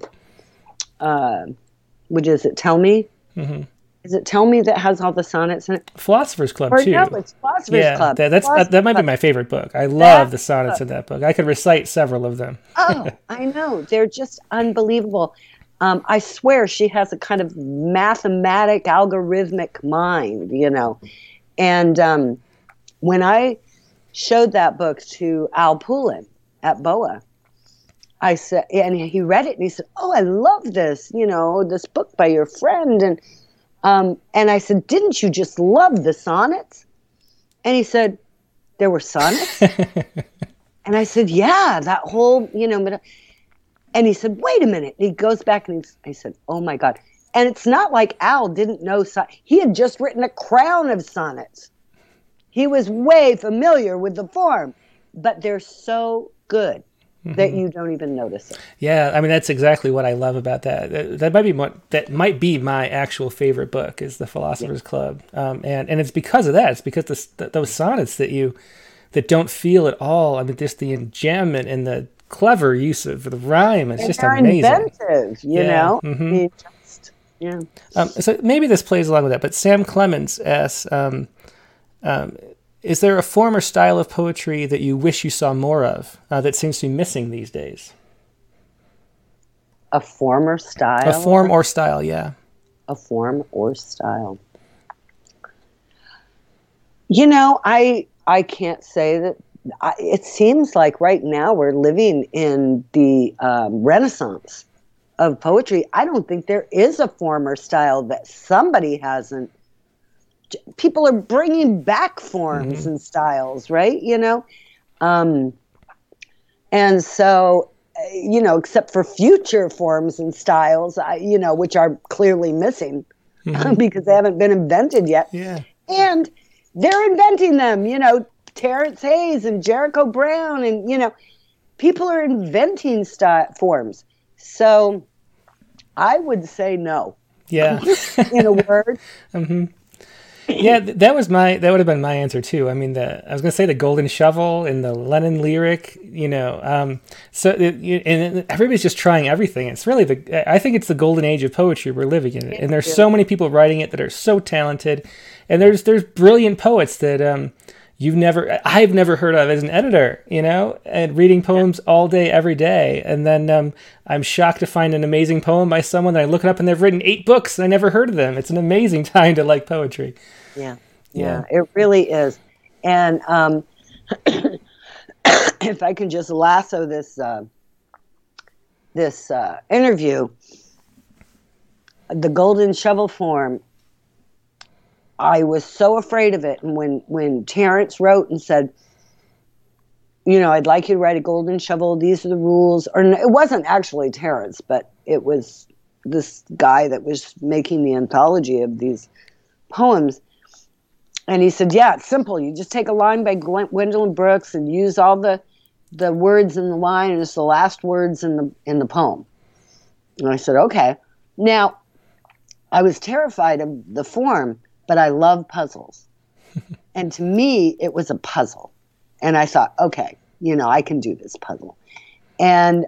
what is it, Tell Me? Mm-hmm. Is it Tell Me that has all the sonnets in it? Philosopher's Club, too. No, it's Philosopher's Club. That might be my favorite book. I love the sonnets in that book. I could recite several of them. Oh, I know. They're just unbelievable. I swear she has a kind of mathematic, algorithmic mind, you know. And when I showed that book to Al Poulin at BOA, I said, and he read it, and he said, oh, I love this, you know, this book by your friend. And I said, didn't you just love the sonnets? And he said, there were sonnets? And I said, yeah, that whole, you know. And he said, wait a minute. And he goes back and I said, oh, my God. And it's not like Al didn't know. He had just written a crown of sonnets. He was way familiar with the form. But they're so good that you don't even notice it. Yeah, I mean, that's exactly what I love about that. That might be my actual favorite book, is The Philosopher's Club, and it's because of that. It's because those sonnets that don't feel at all. I mean, just the enjambment and the clever use of the rhyme. It's just amazing. Inventive, you know. Mm-hmm. I mean, so maybe this plays along with that. But Sam Clemens asks, Is there a form or style of poetry that you wish you saw more of that seems to be missing these days? A form or style? A form or style, yeah. A form or style. You know, I can't say that. It seems like right now we're living in the renaissance of poetry. I don't think there is a form or style that somebody hasn't. People are bringing back forms and styles, right? You know, and so, you know, except for future forms and styles, you know, which are clearly missing because they haven't been invented yet. Yeah. And they're inventing them, you know, Terrence Hayes and Jericho Brown, and, you know, people are inventing forms. So I would say no. Yeah. In a word. Yeah, that would have been my answer too. I mean, I was going to say the Golden Shovel and the Lennon Lyric, you know. And everybody's just trying everything. It's really I think it's the golden age of poetry we're living in, and there's so many people writing it that are so talented, and there's brilliant poets that I've never heard of as an editor, you know, and reading poems all day, every day. And then I'm shocked to find an amazing poem by someone that I look it up and they've written 8 books and I never heard of them. It's an amazing time to like poetry. Yeah, it really is. And if I can just lasso this interview, the Golden Shovel form, I was so afraid of it. And when Terrence wrote and said, you know, I'd like you to write a Golden Shovel, these are the rules. Or it wasn't actually Terrence, but it was this guy that was making the anthology of these poems. And he said, yeah, it's simple. You just take a line by Gwendolyn Brooks and use all the words in the line, and it's the last words in the poem. And I said, okay. Now, I was terrified of the form, but I love puzzles. And to me, it was a puzzle. And I thought, okay, you know, I can do this puzzle. And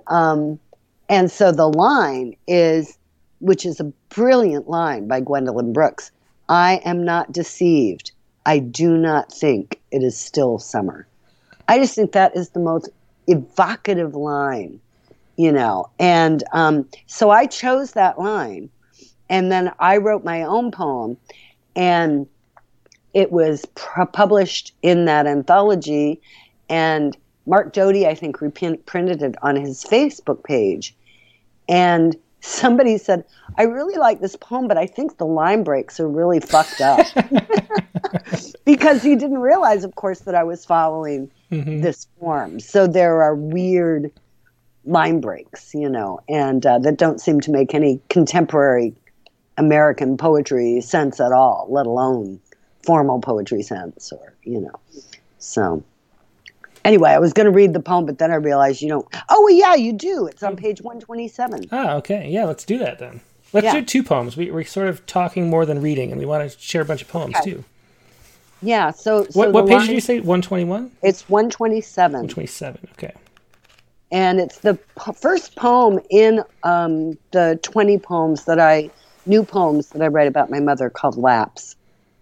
so the line is, which is a brilliant line by Gwendolyn Brooks, I am not deceived. I do not think it is still summer. I just think that is the most evocative line, you know. And so I chose that line. And then I wrote my own poem. And it was published in that anthology. And Mark Doty, I think, reprinted it on his Facebook page. And somebody said, I really like this poem, but I think the line breaks are really fucked up. Because he didn't realize, of course, that I was following this form. So there are weird line breaks, you know, and that don't seem to make any contemporary American poetry sense at all, let alone formal poetry sense, or, you know. So anyway, I was going to read the poem, but then I realized you don't. Oh, well, yeah, you do. It's on page 127. Ah, okay. Yeah, let's do that then. Let's do 2 poems. We're sort of talking more than reading, and we want to share a bunch of poems too. Yeah, so what page did you say? 121? It's 127. 127, okay. And it's the first poem in the 20 poems new poems that I write about my mother, called Lapse.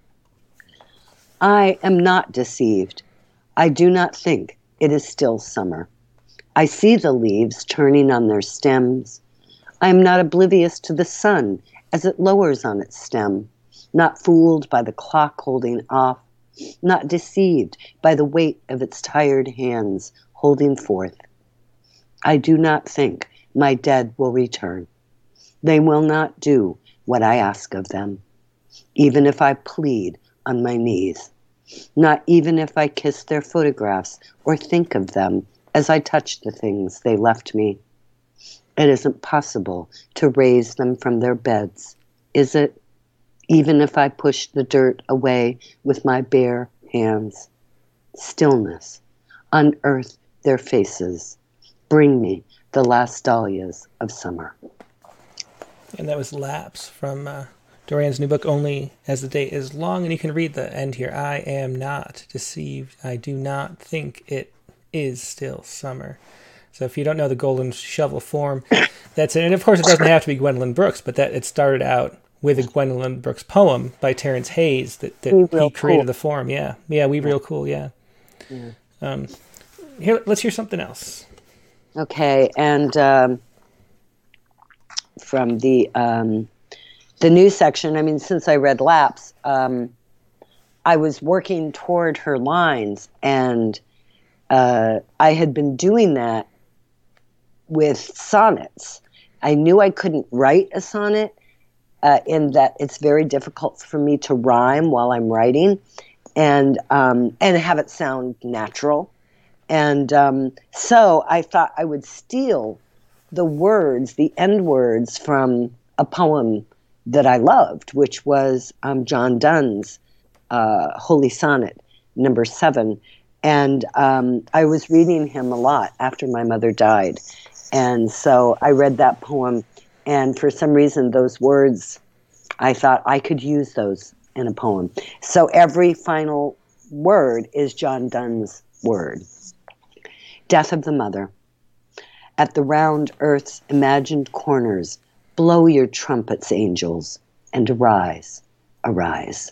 I am not deceived. I do not think it is still summer. I see the leaves turning on their stems. I am not oblivious to the sun as it lowers on its stem, not fooled by the clock holding off, not deceived by the weight of its tired hands holding forth. I do not think my dead will return. They will not do what I ask of them, even if I plead on my knees, not even if I kiss their photographs or think of them as I touch the things they left me. It isn't possible to raise them from their beds, is it? Even if I push the dirt away with my bare hands. Stillness, unearth their faces, bring me the last dahlias of summer. And that was Lapse from Dorian's new book, Only as the Day is Long. And you can read the end here. I am not deceived. I do not think it is still summer. So if you don't know the Golden Shovel form, that's it. And of course, it doesn't have to be Gwendolyn Brooks, but that it started out with a Gwendolyn Brooks poem by Terrence Hayes that he created cool. the form. Yeah. We Real Cool. Yeah. Here, let's hear something else. Okay. And from the new section, I mean, since I read Lapse, I was working toward her lines, and I had been doing that with sonnets. I knew I couldn't write a sonnet in that it's very difficult for me to rhyme while I'm writing and have it sound natural. And so I thought I would steal the words, the end words from a poem that I loved, which was John Donne's Holy Sonnet, number 7. And I was reading him a lot after my mother died. And so I read that poem, and for some reason those words, I thought I could use those in a poem. So every final word is John Donne's word. Death of the mother. At the round earth's imagined corners, blow your trumpets, angels, and arise, arise.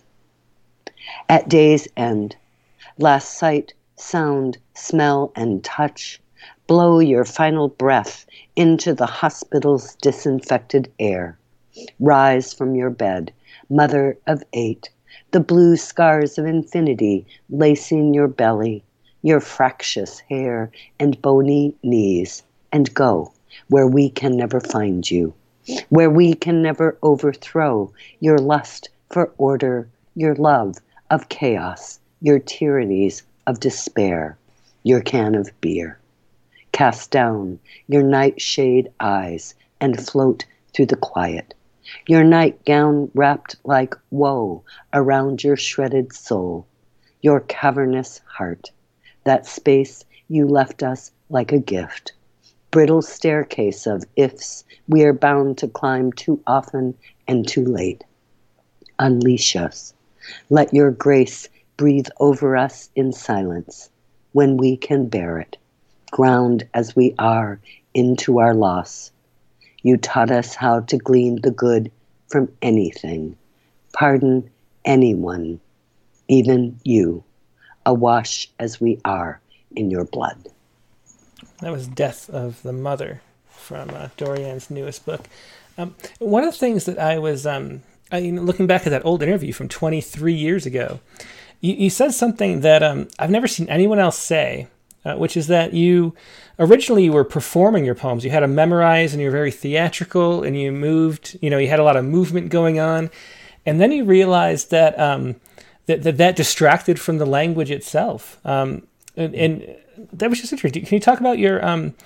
At day's end, last sight, sound, smell, and touch, blow your final breath into the hospital's disinfected air. Rise from your bed, mother of 8, the blue scars of infinity lacing your belly, your fractious hair and bony knees, and go where we can never find you, where we can never overthrow your lust for order, your love of chaos, your tyrannies of despair, your can of beer. Cast down your nightshade eyes and float through the quiet, your nightgown wrapped like woe around your shredded soul, your cavernous heart, that space you left us like a gift, brittle staircase of ifs we are bound to climb too often and too late. Unleash us. Let your grace breathe over us in silence when we can bear it, ground as we are into our loss. You taught us how to glean the good from anything, pardon anyone, even you, awash as we are in your blood. That was Death of the Mother from Dorian's newest book. One of the things that I was, looking back at that old interview from 23 years ago, you said something that I've never seen anyone else say, which is that you originally were performing your poems. You had them memorized and you were very theatrical and you moved, you had a lot of movement going on. And then you realized that that distracted from the language itself. And that was just interesting. Can you talk about your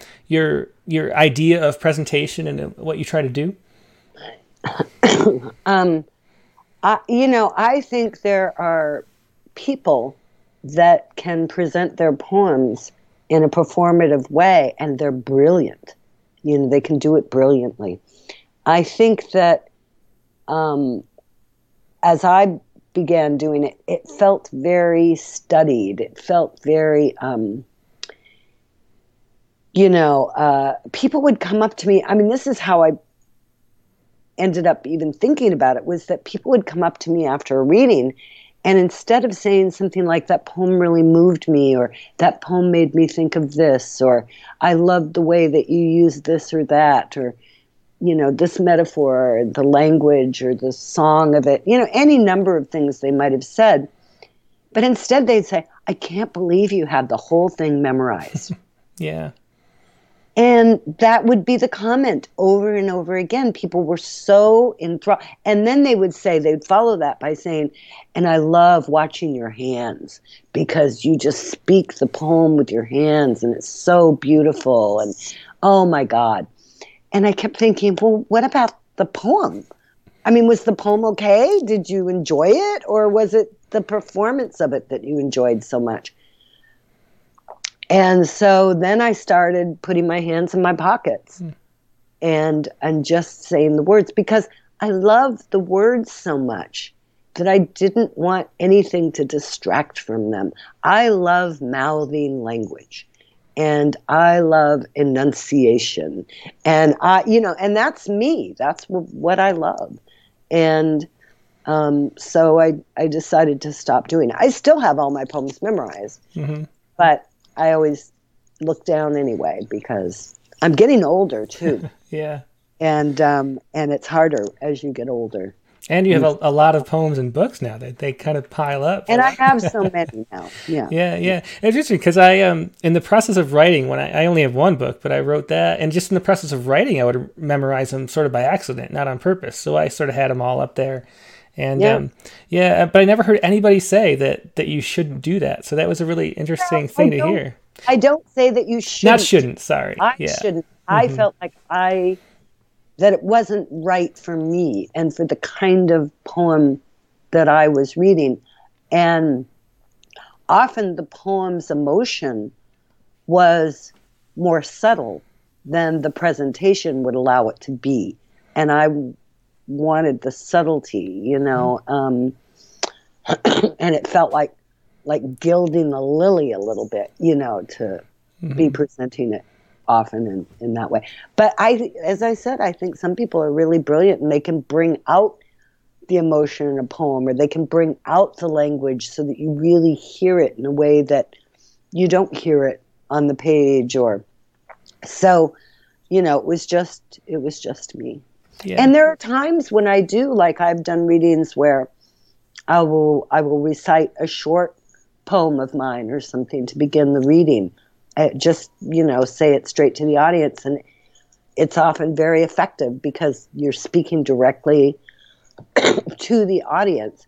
idea of presentation and what you try to do? I think there are people that can present their poems in a performative way, and they're brilliant. They can do it brilliantly. I think that as I began doing it, it felt very studied. It felt very, people would come up to me. I mean, this is how I ended up even thinking about it, was that people would come up to me after a reading, and instead of saying something like, that poem really moved me, or that poem made me think of this, or I loved the way that you used this or that, or, this metaphor, or the language, or the song of it, any number of things they might have said. But instead they'd say, I can't believe you had the whole thing memorized. Yeah. And that would be the comment over and over again. People were so enthralled. And then they'd follow that by saying, and I love watching your hands, because you just speak the poem with your hands, and it's so beautiful. And oh my God. And I kept thinking, well, what about the poem? I mean, was the poem okay? Did you enjoy it? Or was it the performance of it that you enjoyed so much? And so then I started putting my hands in my pockets and just saying the words, because I love the words so much that I didn't want anything to distract from them. I love mouthing language, and I love enunciation, and and that's me. That's what I love. And so I decided to stop doing it. I still have all my poems memorized, but I always look down anyway because I'm getting older too. Yeah. And it's harder as you get older. And you have a lot of poems and books now that they kind of pile up. And I have so many now. Yeah. Yeah. It's interesting because I in the process of writing, when I only have one book, but I wrote that, and just in the process of writing, I would memorize them sort of by accident, not on purpose. So I sort of had them all up there. And but I never heard anybody say that you shouldn't do that. So that was a really interesting thing to hear. I don't say that you shouldn't. Not shouldn't, sorry. I shouldn't. I felt like that it wasn't right for me and for the kind of poem that I was reading. And often the poem's emotion was more subtle than the presentation would allow it to be. And I wanted the subtlety, and it felt like gilding the lily a little bit, to be presenting it often in that way. But as I said, I think some people are really brilliant and they can bring out the emotion in a poem, or they can bring out the language so that you really hear it in a way that you don't hear it on the page. Or so, it was just me. Yeah. And there are times when I do, like I've done readings where I will recite a short poem of mine or something to begin the reading. Just, say it straight to the audience. And it's often very effective because you're speaking directly to the audience.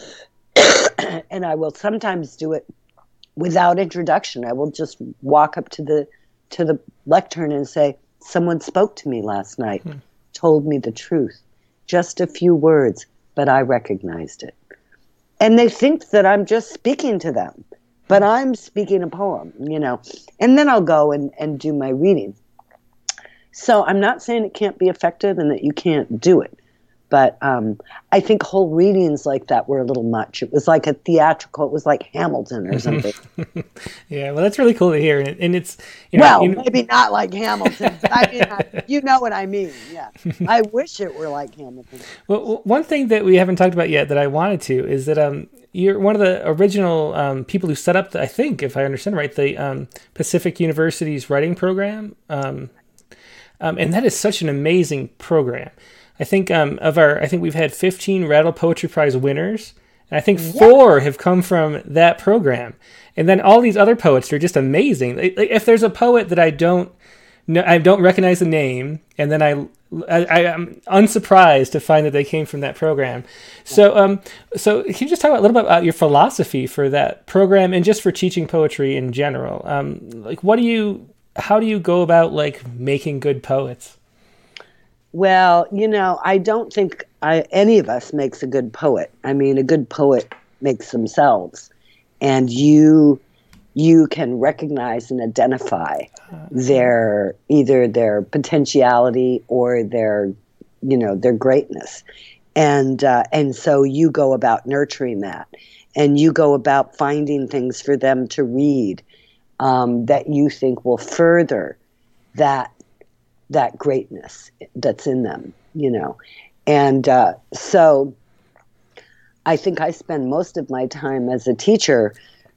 And I will sometimes do it without introduction. I will just walk up to the lectern and say, someone spoke to me last night, told me the truth. Just a few words, but I recognized it. And they think that I'm just speaking to them. But I'm speaking a poem, and then I'll go and do my reading. So I'm not saying it can't be effective and that you can't do it. But I think whole readings like that were a little much. It was like a theatrical, it was like Hamilton or something. Yeah, well, that's really cool to hear. And it's, maybe not like Hamilton, but I mean, you know what I mean. Yeah. I wish it were like Hamilton. Well, one thing that we haven't talked about yet that I wanted to is that you're one of the original people who set up, I think, if I understand right, the Pacific University's writing program. And that is such an amazing program. I think I think we've had 15 Rattle Poetry Prize winners, and I think 4 have come from that program. And then all these other poets are just amazing. If there's a poet that I don't recognize the name, and then I'm unsurprised to find that they came from that program. So so can you just talk a little bit about your philosophy for that program and just for teaching poetry in general? How do you go about making good poets? Well, I don't think any of us makes a good poet. I mean, a good poet makes themselves. And you can recognize and identify either their potentiality or their greatness. And so you go about nurturing that. And you go about finding things for them to read that you think will further that greatness that's in them, And so I think I spend most of my time as a teacher,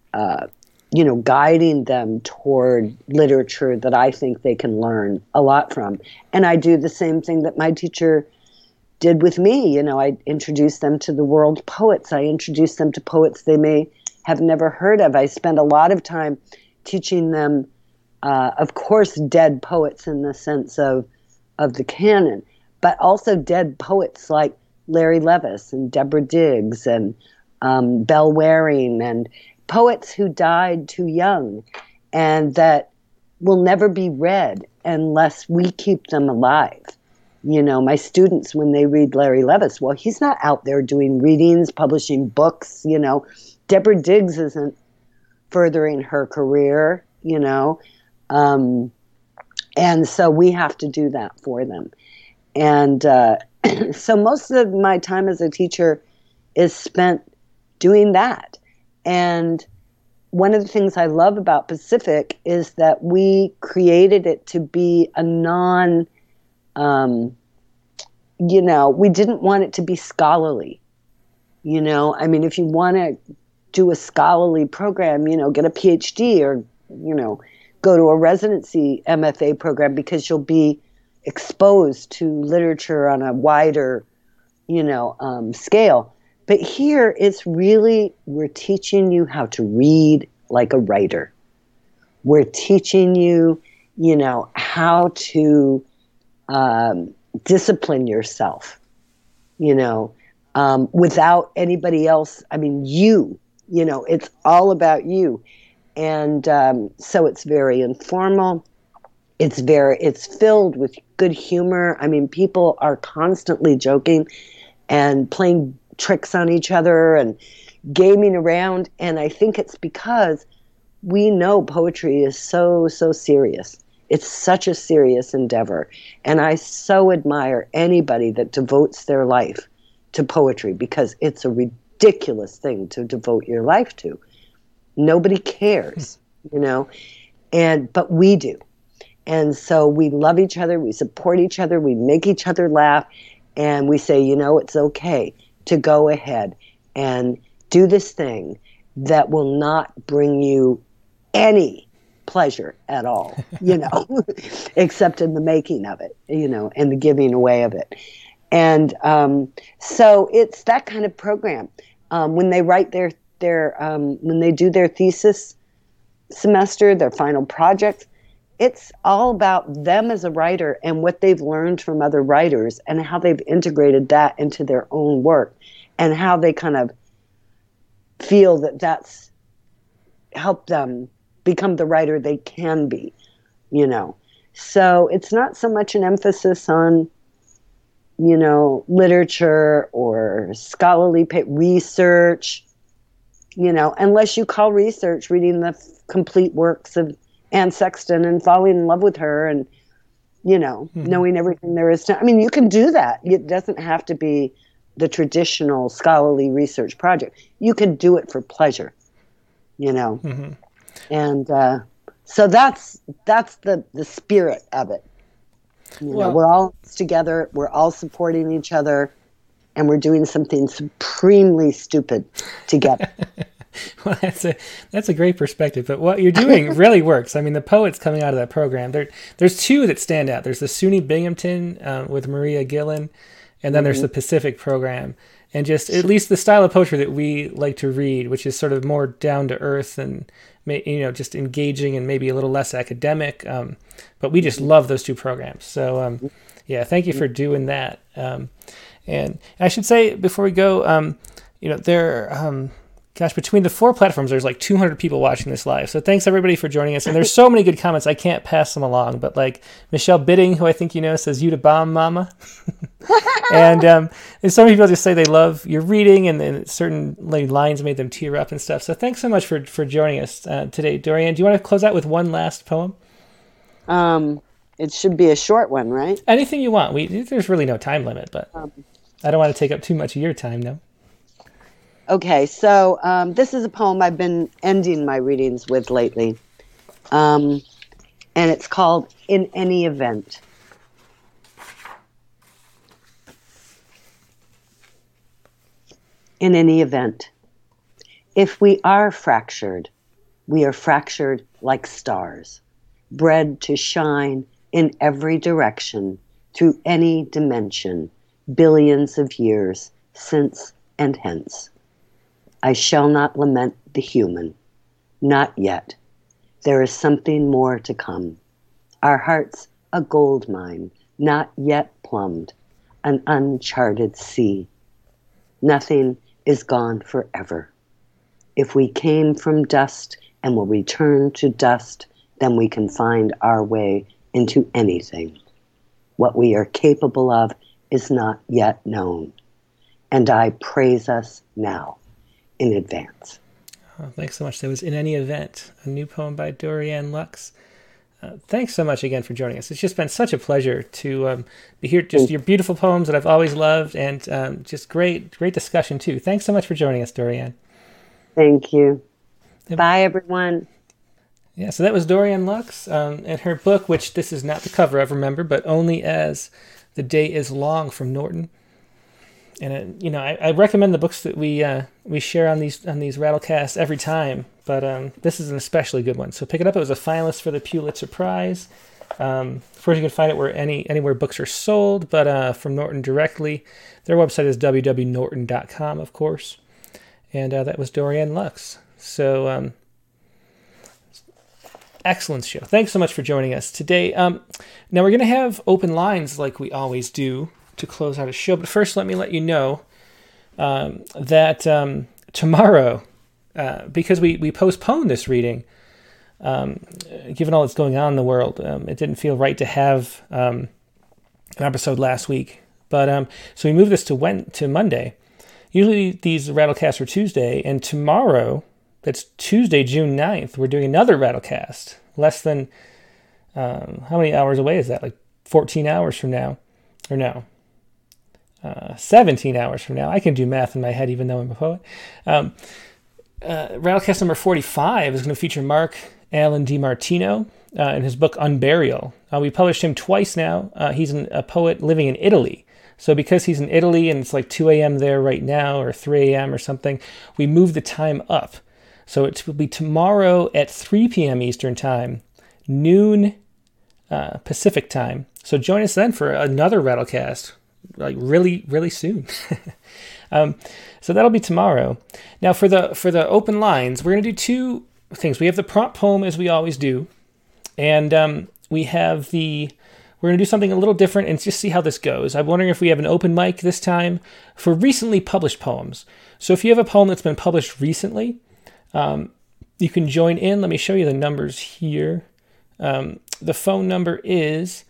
guiding them toward literature that I think they can learn a lot from. And I do the same thing that my teacher did with me. I introduce them to the world poets. I introduce them to poets they may have never heard of. I spend a lot of time teaching them of course, dead poets in the sense of the canon, but also dead poets like Larry Levis and Deborah Diggs and Belle Waring, and poets who died too young and that will never be read unless we keep them alive. My students, when they read Larry Levis, well, he's not out there doing readings, publishing books. Deborah Diggs isn't furthering her career, and so we have to do that for them. And so most of my time as a teacher is spent doing that. And one of the things I love about Pacific is that we created it to be a we didn't want it to be scholarly. I mean, if you want to do a scholarly program, get a PhD or, go to a residency MFA program, because you'll be exposed to literature on a wider, scale. But here it's really, we're teaching you how to read like a writer. We're teaching you, how to discipline yourself, without anybody else. I mean, it's all about you. And so it's very informal. It's filled with good humor. I mean, people are constantly joking and playing tricks on each other and gaming around. And I think it's because we know poetry is so, so serious. It's such a serious endeavor. And I so admire anybody that devotes their life to poetry, because it's a ridiculous thing to devote your life to. Nobody cares, but we do. And so we love each other, we support each other, we make each other laugh, and we say, it's okay to go ahead and do this thing that will not bring you any pleasure at all, except in the making of it, and the giving away of it. And so it's that kind of program. When they write when they do their thesis semester, their final project, it's all about them as a writer and what they've learned from other writers and how they've integrated that into their own work, and how they kind of feel that that's helped them become the writer they can be, So it's not so much an emphasis on, literature or scholarly research, unless you call research reading the complete works of Anne Sexton and falling in love with her and, knowing everything there is to. I mean, you can do that. It doesn't have to be the traditional scholarly research project. You can do it for pleasure, And so that's the spirit of it. We're all together, we're all supporting each other, and we're doing something supremely stupid together. Well, that's a great perspective. But what you're doing really works. I mean, the poets coming out of that program, there's two that stand out. There's the SUNY Binghamton with Maria Gillen, and then there's the Pacific program. And just at least the style of poetry that we like to read, which is sort of more down to earth and just engaging and maybe a little less academic. But we just love those two programs. So thank you for doing that. And I should say before we go, between the four platforms, there's like 200 people watching this live. So thanks everybody for joining us. And there's so many good comments, I can't pass them along. But like Michelle Bidding, who I think says, "You to bomb, mama." and so many people just say they love your reading, and certain lines made them tear up and stuff. So thanks so much for joining us today. Dorianne, do you want to close out with one last poem? It should be a short one, right? Anything you want. There's really no time limit, but I don't want to take up too much of your time, though. Okay, so this is a poem I've been ending my readings with lately. And it's called In Any Event. In any event, if we are fractured, we are fractured like stars, bred to shine in every direction, through any dimension, billions of years since and hence. I shall not lament the human, not yet. There is something more to come. Our heart's a gold mine, not yet plumbed, an uncharted sea. Nothing is gone forever. If we came from dust and will return to dust, then we can find our way into anything. What we are capable of is not yet known, and I praise us now in advance. Oh, thanks so much. That was In Any Event, a new poem by Dorianne Lux. Thanks so much again for joining us. It's just been such a pleasure to be here. Just your beautiful poems that I've always loved, and just great discussion too. Thanks so much for joining us, Dorianne. Thank you. Bye, everyone. Yeah, so that was Dorianne Lux and her book, which this is not the cover of, remember, but Only As The Day is Long from Norton. And I recommend the books that we share on these Rattlecasts every time, but this is an especially good one. So pick it up. It was a finalist for the Pulitzer Prize. Of course, you can find it anywhere books are sold, but from Norton directly. Their website is www.norton.com, of course. And that was Dorianne Lux. So excellent show. Thanks so much for joining us today. Now we're going to have open lines like we always do to close out a show. But first, let me let you know that tomorrow, because we postponed this reading, given all that's going on in the world, it didn't feel right to have an episode last week. But so we moved this to Monday. Usually these Rattlecasts are Tuesday, and tomorrow, that's Tuesday, June 9th, we're doing another Rattlecast. Less than, how many hours away is that? Like 14 hours from now? Or no? 17 hours from now. I can do math in my head even though I'm a poet. Rattlecast number 45 is going to feature Mark Allen DiMartino in his book Unburial. We published him twice now. He's a poet living in Italy. So because he's in Italy and it's like 2 a.m. there right now or 3 a.m. or something, we moved the time up. So it will be tomorrow at 3 p.m. Eastern Time, noon Pacific Time. So join us then for another Rattlecast, like really, really soon. So that'll be tomorrow. Now for the open lines, we're going to do two things. We have the prompt poem as we always do, and we're going to do something a little different and just see how this goes. I'm wondering if we have an open mic this time for recently published poems. So if you have a poem that's been published recently, you can join in. Let me show you the numbers here. The phone number is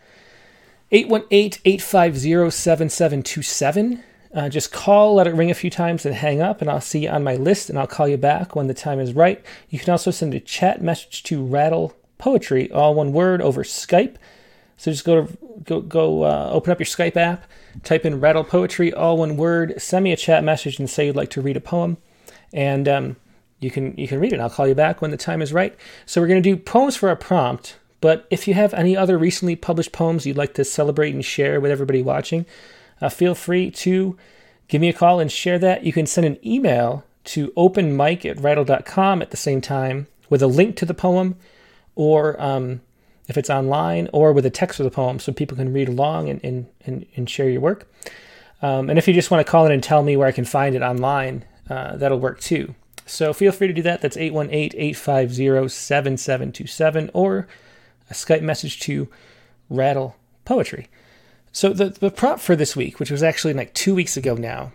818-850-7727. Just call, let it ring a few times, and hang up, and I'll see you on my list, and I'll call you back when the time is right. You can also send a chat message to Rattle Poetry, all one word, over Skype. So just go open up your Skype app, type in Rattle Poetry, all one word, send me a chat message and say you'd like to read a poem, and you can read it. And I'll call you back when the time is right. So we're going to do poems for a prompt, but if you have any other recently published poems you'd like to celebrate and share with everybody watching, feel free to give me a call and share that. You can send an email to openmic@rattle.com at the same time with a link to the poem, or if it's online, or with a text of the poem so people can read along and share your work. And if you just want to call in and tell me where I can find it online, that'll work too. So feel free to do that. That's 818-850-7727, or a Skype message to Rattle Poetry. So the prompt for this week, which was actually like 2 weeks ago now,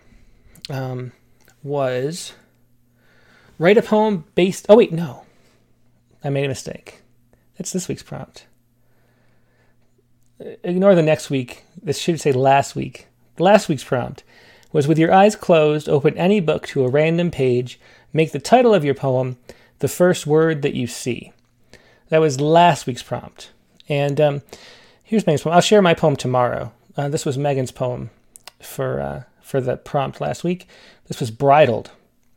was write a poem based... Oh, wait, no. I made a mistake. That's this week's prompt. Ignore the next week. This should say last week. Last week's prompt was, with your eyes closed, open any book to a random page, make the title of your poem the first word that you see. That was last week's prompt. And here's Megan's poem. I'll share my poem tomorrow. This was Megan's poem for the prompt last week. This was Bridled.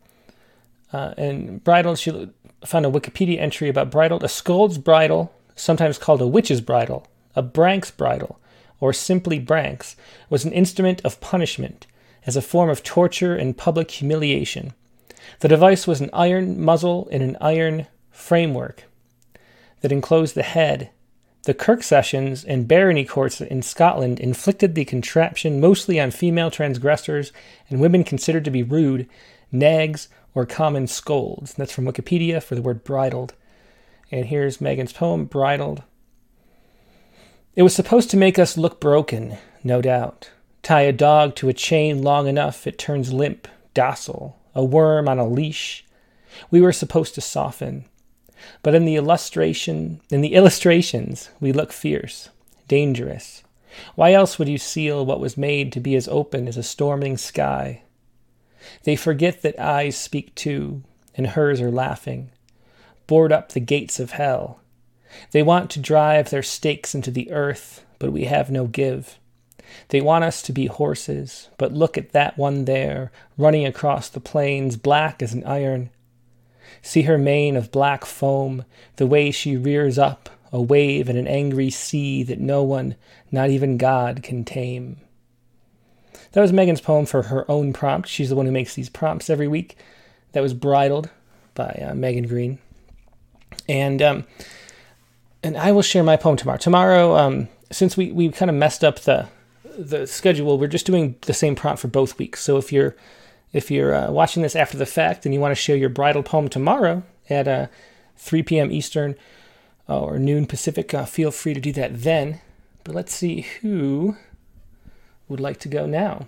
And Bridled, she found a Wikipedia entry about bridled: a scold's bridle, sometimes called a witch's bridle, a brank's bridle, or simply branks, was an instrument of punishment as a form of torture and public humiliation. The device was an iron muzzle in an iron framework that enclosed the head. The Kirk Sessions and barony courts in Scotland inflicted the contraption mostly on female transgressors and women considered to be rude, nags, or common scolds. And that's from Wikipedia for the word bridled. And here's Megan's poem, Bridled. It was supposed to make us look broken, no doubt. Tie a dog to a chain long enough, it turns limp, docile, a worm on a leash. We were supposed to soften. But in the illustrations, we look fierce, dangerous. Why else would you seal what was made to be as open as a storming sky? They forget that eyes speak too, and hers are laughing. Board up the gates of hell. They want to drive their stakes into the earth, but we have no give. They want us to be horses, but look at that one there, running across the plains, black as an iron. See her mane of black foam, the way she rears up a wave and an angry sea that no one, not even God, can tame. That was Megan's poem for her own prompt. She's the one who makes these prompts every week. That was Bridled by Megan Green. And I will share my poem tomorrow. Tomorrow, since we kind of messed up the schedule, we're just doing the same prompt for both weeks. So if you're watching this after the fact and you want to share your bridal poem tomorrow at 3 p.m. Eastern or noon Pacific, feel free to do that then. But let's see who would like to go now.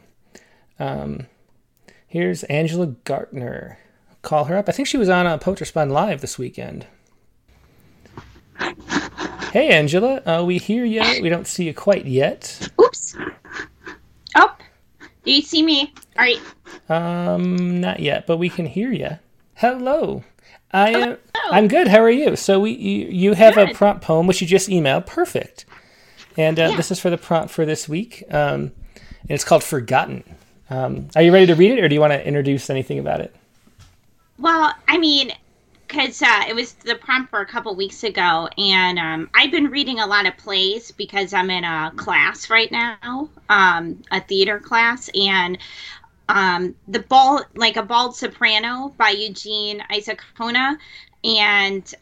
Here's Angela Gartner. Call her up. I think she was on Poetry Spun Live this weekend. Hey, Angela. We hear you. We don't see you quite yet. Oops. Oh, do you see me? All right. Not yet, but we can hear you. Hello. I'm good. How are you? So you have a prompt poem which you just emailed. Perfect. And this is for the prompt for this week. And it's called Forgotten. Are you ready to read it, or do you want to introduce anything about it? Well, I mean, because it was the prompt for a couple weeks ago, and I've been reading a lot of plays because I'm in a class right now, a theater class, and a Bald Soprano by Eugene Isacona, and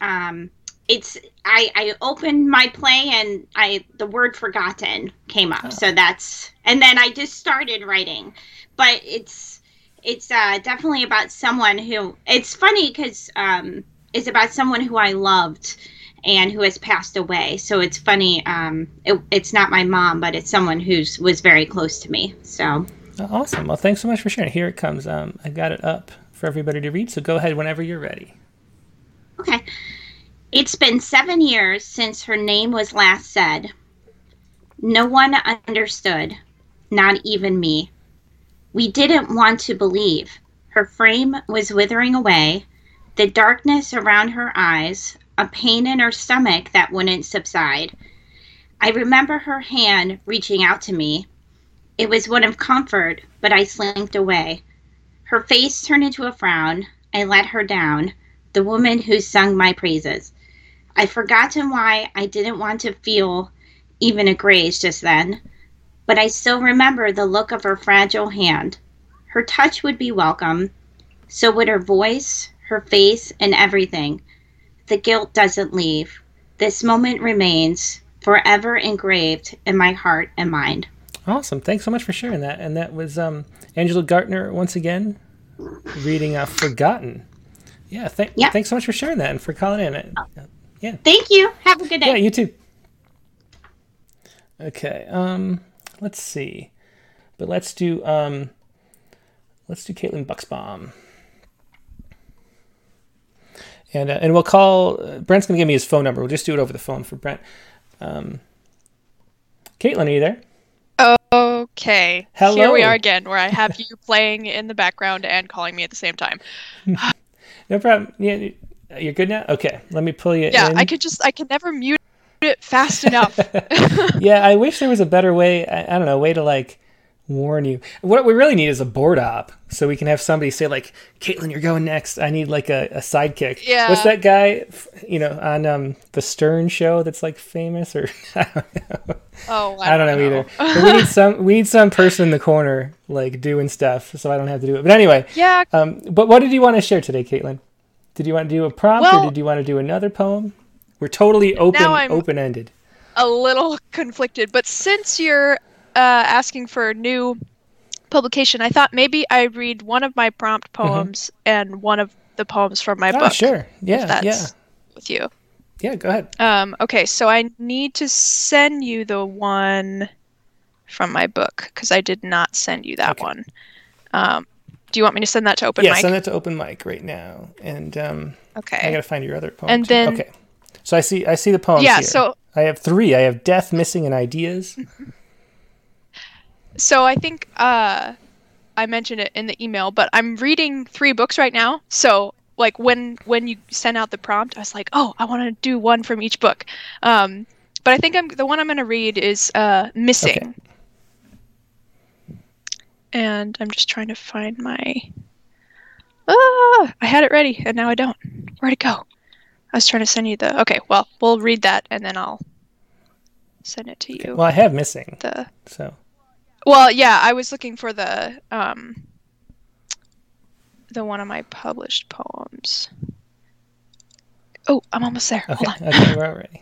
I opened my play and the word forgotten came up. So and then I just started writing, but it's definitely about someone who, it's funny because it's about someone who I loved and who has passed away. So it's funny. It's not my mom, but it's someone who was very close to me. So awesome. Well, thanks so much for sharing. Here it comes. I got it up for everybody to read. So go ahead whenever you're ready. Okay. It's been 7 years since her name was last said. No one understood, not even me. We didn't want to believe. Her frame was withering away, the darkness around her eyes, a pain in her stomach that wouldn't subside. I remember her hand reaching out to me. It was one of comfort, but I slinked away. Her face turned into a frown. I let her down, the woman who sung my praises. I'd forgotten why I didn't want to feel even a graze just then, but I still remember the look of her fragile hand. Her touch would be welcome, so would her voice, her face, and everything. The guilt doesn't leave. This moment remains forever engraved in my heart and mind. Awesome. Thanks so much for sharing that. And that was Angela Gartner once again reading Forgotten. Yeah, thanks so much for sharing that and for calling in. Yeah. Thank you. Have a good day. Yeah, you too. Okay. Let's see. But let's do Caitlin Bucksbaum. And we'll call Brent's going to give me his phone number. We'll just do it over the phone for Brent. Caitlin, are you there? Okay. Hello. Here we are again, where I have you playing in the background and calling me at the same time. No problem. Yeah, you're good now? Okay, let me pull you in. Yeah, I can never mute it fast enough. Yeah, I wish there was a better way, I don't know, way to like warn you. What we really need is a board op, so we can have somebody say like, Caitlin, you're going next. I need like a sidekick. Yeah. What's that guy, on the Stern show that's like famous, or I don't know. Oh, I don't know either. But we need some person in the corner like doing stuff, so I don't have to do it. But anyway, yeah. But what did you want to share today, Caitlin? Did you want to do a prompt, or did you want to do another poem? We're totally open-ended. A little conflicted, but since you're asking for a new publication, I thought maybe I'd read one of my prompt poems and one of the poems from my book. Sure. Yeah, if that's with you. Yeah, go ahead. Okay, so I need to send you the one from my book, because I did not send you that one. Do you want me to send that to Open Mic? Yeah, send that to Open Mic right now. And okay. I gotta find your other poem. And too. then okay. So I see the poems here. So I have 3. I have Death, Missing, and Ideas. So I think I mentioned it in the email, but I'm reading 3 books right now. So like when you sent out the prompt, I was like, oh, I want to do one from each book. But I think the one I'm going to read is Missing. Okay. And I'm just trying to find my... I had it ready, and now I don't. Where'd it go? I was trying to send you the. Okay, well, we'll read that and then I'll send it to you. Well, I have missing. So. Well, yeah, I was looking for the one of my published poems. Oh, I'm almost there. Okay. Hold on. Okay, we're ready.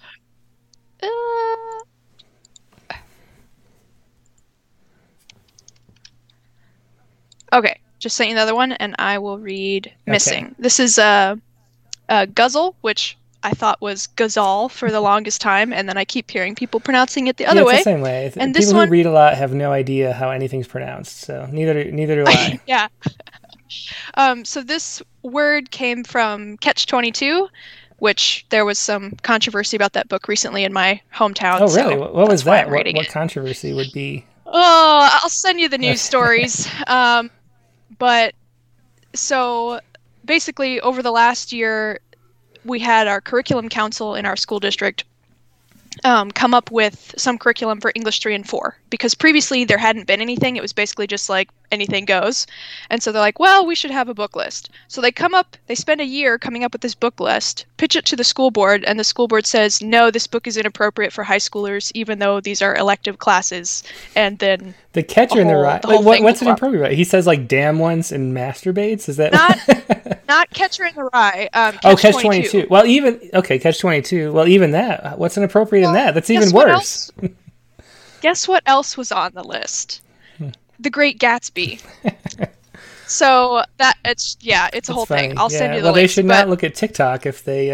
Okay, just sent you another one, and I will read Missing. This is a guzzle, which I thought was ghazal for the longest time, and then I keep hearing people pronouncing it the other way. It's the same way. And people who read a lot have no idea how anything's pronounced, so neither do I. Yeah. So this word came from Catch-22, which there was some controversy about that book recently in my hometown. Oh, really? So what was that? What controversy would be? Oh, I'll send you the news stories. But so basically over the last year, we had our curriculum council in our school district come up with some curriculum for English 3 and 4, because previously there hadn't been anything. It was basically just like anything goes. And so they're like, well, we should have a book list. So they spend a year coming up with this book list, pitch it to the school board, and the school board says, no, this book is inappropriate for high schoolers, even though these are elective classes. And then The Catcher in the Rye. What's inappropriate about it? He says like damn once and masturbates? Is that not Catcher in the Rye? Catch-22. Well, Catch-22. Well, even that. What's inappropriate in that? That's even worse. Guess what else was on the list? The Great Gatsby. So it's a whole thing. I'll send you the links. They should not look at TikTok if they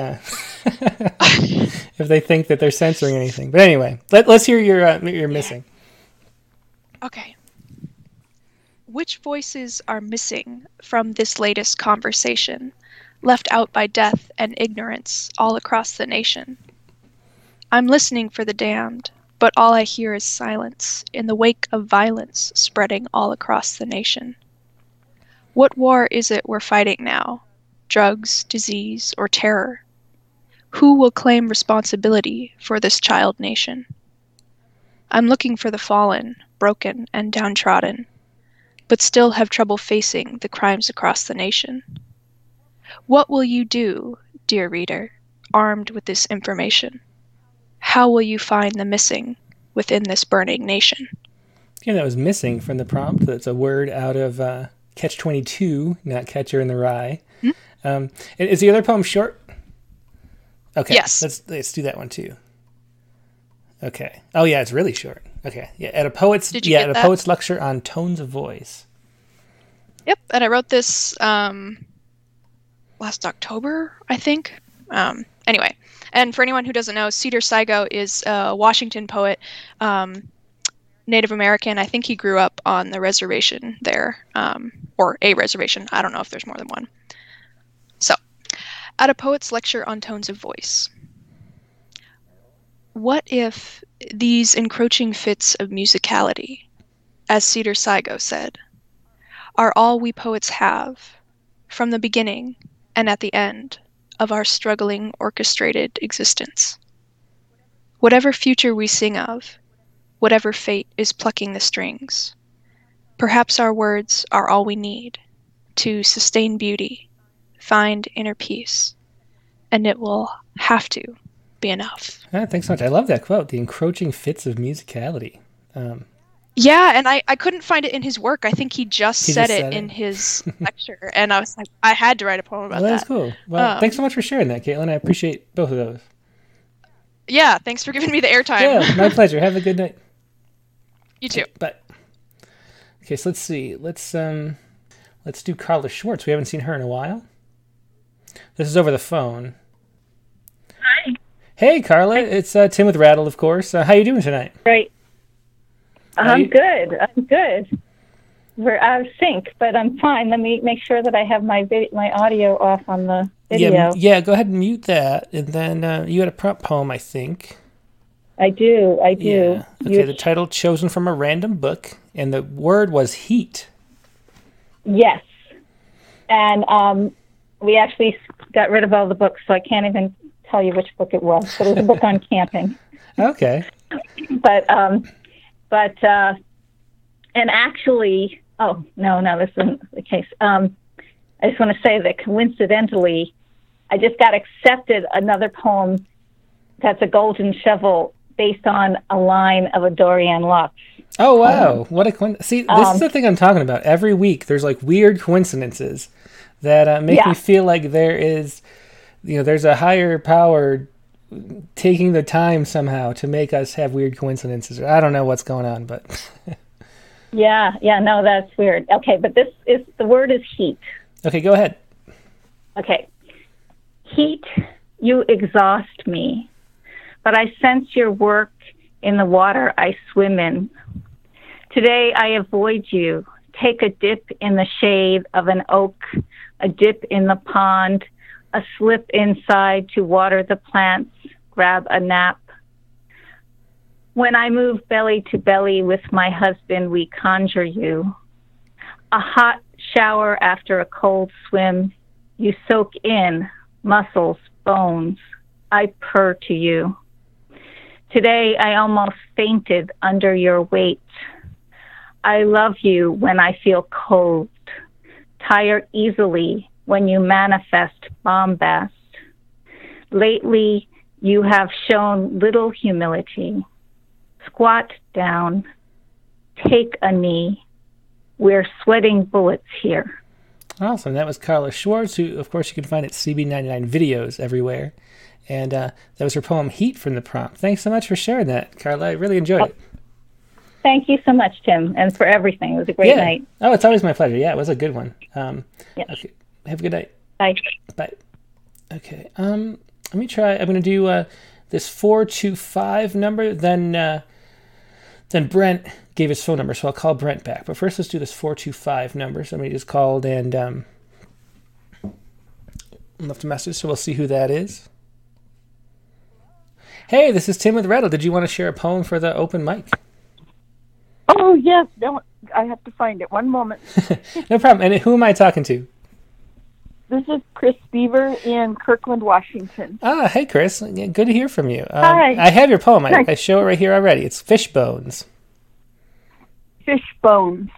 if they think that they're censoring anything. But anyway, let's hear your missing. Okay. Which voices are missing from this latest conversation, left out by death and ignorance all across the nation? I'm listening for the damned, but all I hear is silence in the wake of violence spreading all across the nation. What war is it we're fighting now? Drugs, disease, or terror? Who will claim responsibility for this child nation? I'm looking for the fallen, broken, and downtrodden, but still have trouble facing the crimes across the nation. What will you do, dear reader, armed with this information? How will you find the missing within this burning nation? Yeah, that was missing from the prompt. That's a word out of Catch-22, not Catcher in the Rye. Is the other poem short? Okay. Yes. Let's do that one too. Okay. Oh yeah, it's really short. Okay. Yeah, at a poet's lecture on tones of voice. Yep, and I wrote this last October, I think. Anyway, and for anyone who doesn't know, Cedar Saigo is a Washington poet, Native American. I think he grew up on the reservation there, or a reservation. I don't know if there's more than one. So, at a poet's lecture on tones of voice. What if these encroaching fits of musicality, as Cedar Saigo said, are all we poets have, from the beginning and at the end of our struggling orchestrated existence? Whatever future we sing of, whatever fate is plucking the strings, perhaps our words are all we need to sustain beauty, find inner peace, and it will have to be enough. Thanks so much. I love that quote, the encroaching fits of musicality. Yeah, and I couldn't find it in his work. I think he just said it in his lecture, and I was like, I had to write a poem about that. That's cool. Well, thanks so much for sharing that, Caitlin. I appreciate both of those. Yeah, thanks for giving me the airtime. Yeah, my pleasure. Have a good night. You too. Bye. Okay, so let's see. Let's do Carla Schwartz. We haven't seen her in a while. This is over the phone. Hi. Hey, Carla. Hi. It's Tim with Rattle, of course. How you doing tonight? Great. I'm good. We're out of sync, but I'm fine. Let me make sure that I have my audio off on the video. Yeah, go ahead and mute that. And then you had a prompt poem, I think. I do. Yeah. Okay, the title chosen from a random book, and the word was heat. Yes. And we actually got rid of all the books, so I can't even tell you which book it was. But it was a book on camping. Okay. But and actually, oh, no, this isn't the case. I just want to say that coincidentally, I just got accepted another poem that's a golden shovel based on a line of a Dorian Lux. Oh, wow. What a coincidence. See, this is the thing I'm talking about. Every week, there's like weird coincidences that make me feel like there is, there's a higher power taking the time somehow to make us have weird coincidences. I don't know what's going on, but... Yeah, no, that's weird. Okay, but the word is heat. Okay, go ahead. Okay. Heat, you exhaust me, but I sense your work in the water I swim in. Today I avoid you. Take a dip in the shade of an oak, a dip in the pond, a slip inside to water the plants, grab a nap. When I move belly to belly with my husband, we conjure you. A hot shower after a cold swim, you soak in muscles, bones. I purr to you. Today I almost fainted under your weight. I love you when I feel cold, tire easily when you manifest bombast. Lately, you have shown little humility. Squat down, take a knee. We're sweating bullets here. Awesome. That was Carla Schwartz, who, of course, you can find at CB99 videos everywhere. And that was her poem, Heat, from the prompt. Thanks so much for sharing that, Carla. I really enjoyed it. Thank you so much, Tim, and for everything. It was a great night. Oh, it's always my pleasure. Yeah, it was a good one. Yes. Okay. Have a good night. Bye. Bye. Okay. Let me try. I'm going to do this 425 number. Then Brent gave his phone number, so I'll call Brent back. But first, let's do this 425 number. Somebody just called and left a message, so we'll see who that is. Hey, this is Tim with Rattle. Did you want to share a poem for the open mic? Oh, yes. No, I have to find it. One moment. No problem. And who am I talking to? This is Chris Beaver in Kirkland, Washington. Ah, hey, Chris. Yeah, good to hear from you. Hi. I have your poem. I show it right here already. It's Fish Bones. Fish bones.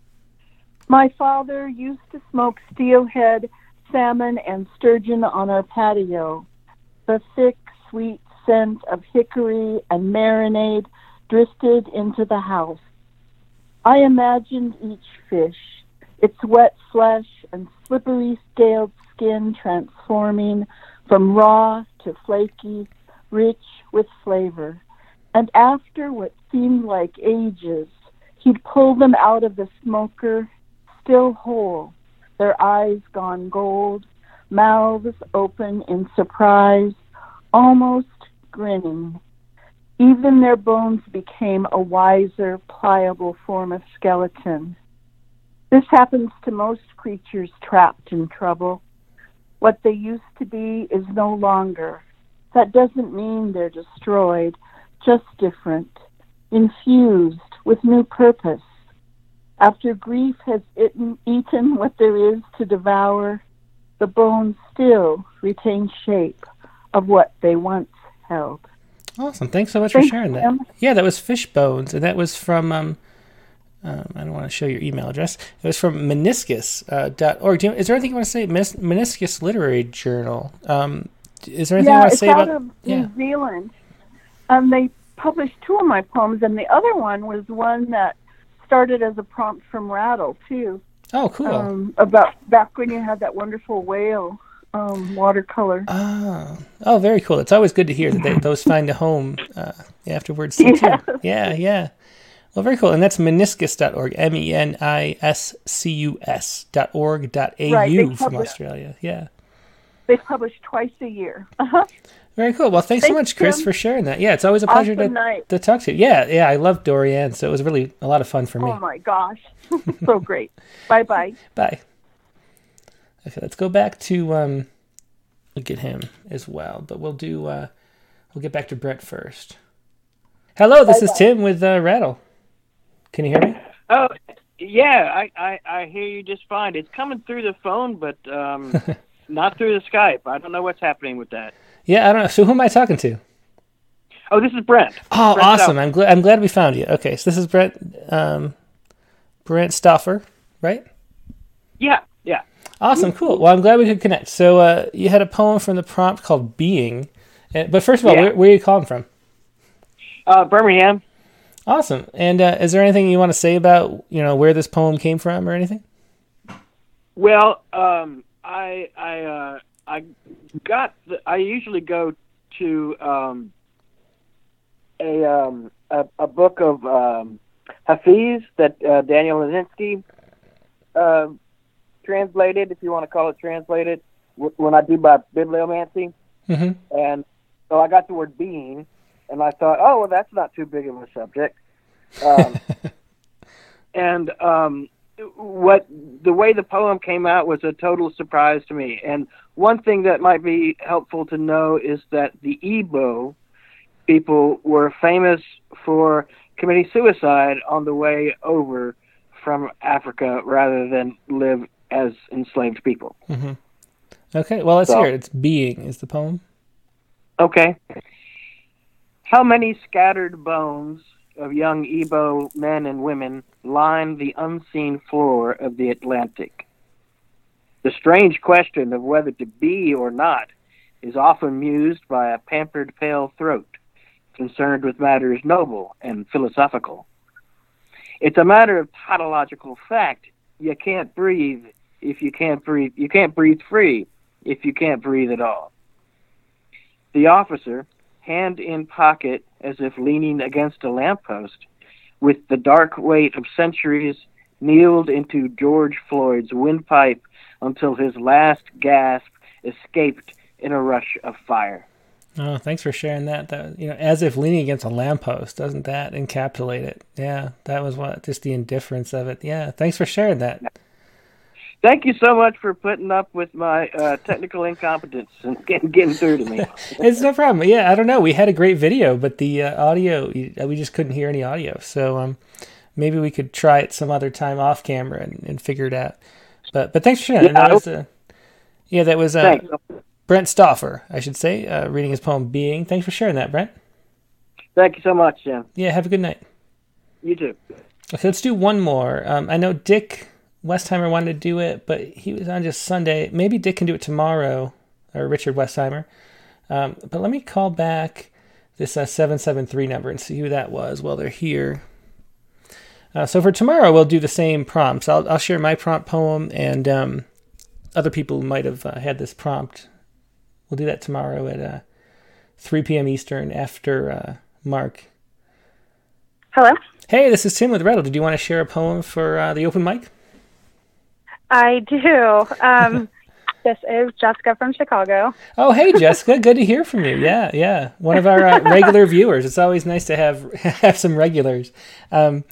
My father used to smoke steelhead, salmon, and sturgeon on our patio. The thick, sweet scent of hickory and marinade drifted into the house. I imagined each fish, its wet flesh and slippery scaled skin transforming from raw to flaky, rich with flavor. And after what seemed like ages, he'd pull them out of the smoker, still whole, their eyes gone gold, mouths open in surprise, almost grinning. Even their bones became a wiser, pliable form of skeleton. This happens to most creatures trapped in trouble. What they used to be is no longer. That doesn't mean they're destroyed, just different, infused with new purpose. After grief has eaten what there is to devour, the bones still retain shape of what they once held. Awesome. Thanks so much for sharing that. Yeah, that was Fish Bones, and that was from, I don't want to show your email address. It was from meniscus.org. Is there anything you want to say? Meniscus Literary Journal. Is there anything you want to say about... Yeah, it's out of New Zealand. They published two of my poems, and the other one was one that started as a prompt from Rattle, too. Oh, cool. About back when you had that wonderful whale watercolor. Oh, very cool. It's always good to hear that those find a home afterwards, too. Yeah. Well, very cool. And that's meniscus.org, meniscus.org.au right, from Australia. Yeah. They publish twice a year. Very cool. Well, thanks so much, Chris, for sharing that. Yeah, it's always a pleasure to talk to you. Yeah, I love Dorian, so it was really a lot of fun for me. Oh, my gosh. So great. Bye-bye. Bye. Okay, let's go back to we'll get him as well, but we'll get back to Brett first. Hello, this is Tim with Rattle. Can you hear me? Oh, yeah, I hear you just fine. It's coming through the phone, but not through the Skype. I don't know what's happening with that. Yeah, I don't know. So who am I talking to? Oh, this is Brent. Oh, Brent awesome! Stauffer. I'm glad we found you. Okay, so this is Brent Stauffer, right? Yeah. Awesome, cool. Well, I'm glad we could connect. So you had a poem from the prompt called Being. But first of all, where are you calling from? Birmingham. Awesome. And is there anything you want to say about, where this poem came from or anything? Well, I usually go to a book of Hafiz that Daniel Leninsky translated, if you want to call it translated, when I do my bibliomancy. Mm-hmm. And so I got the word being, and I thought, oh, well, that's not too big of a subject. And the way the poem came out was a total surprise to me. And one thing that might be helpful to know is that the Igbo people were famous for committing suicide on the way over from Africa rather than live as enslaved people. Mm-hmm. Okay, well, let's hear it. It's Being is the poem. Okay. How many scattered bones of young Igbo men and women line the unseen floor of the Atlantic? The strange question of whether to be or not is often mused by a pampered pale throat, concerned with matters noble and philosophical. It's a matter of tautological fact. You can't breathe if you can't breathe. You can't breathe free if you can't breathe at all. The officer, hand in pocket as if leaning against a lamppost, with the dark weight of centuries, kneeled into George Floyd's windpipe until his last gasp escaped in a rush of fire. Oh, thanks for sharing that. That, as if leaning against a lamppost, doesn't that encapsulate it? Yeah, that was just the indifference of it. Yeah, thanks for sharing that. Thank you so much for putting up with my technical incompetence and getting through to me. It's no problem. Yeah, I don't know. We had a great video, but the audio, we just couldn't hear any audio. So maybe we could try it some other time off camera and figure it out. But thanks for sharing. That was Brent Stauffer, I should say, reading his poem Being. Thanks for sharing that, Brent. Thank you so much, Jim. Yeah, have a good night. You too. Okay, let's do one more. I know Dick Westheimer wanted to do it, but he was on just Sunday. Maybe Dick can do it tomorrow, or Richard Westheimer. But let me call back this 773 number and see who that was while they're here. So for tomorrow, we'll do the same prompts. I'll share my prompt poem, and other people might have had this prompt. We'll do that tomorrow at 3 p.m. Eastern after Mark. Hello? Hey, this is Tim with Rattle. Did you want to share a poem for the open mic? I do. This is Jessica from Chicago. Oh, hey, Jessica. Good to hear from you. Yeah. One of our regular viewers. It's always nice to have some regulars. I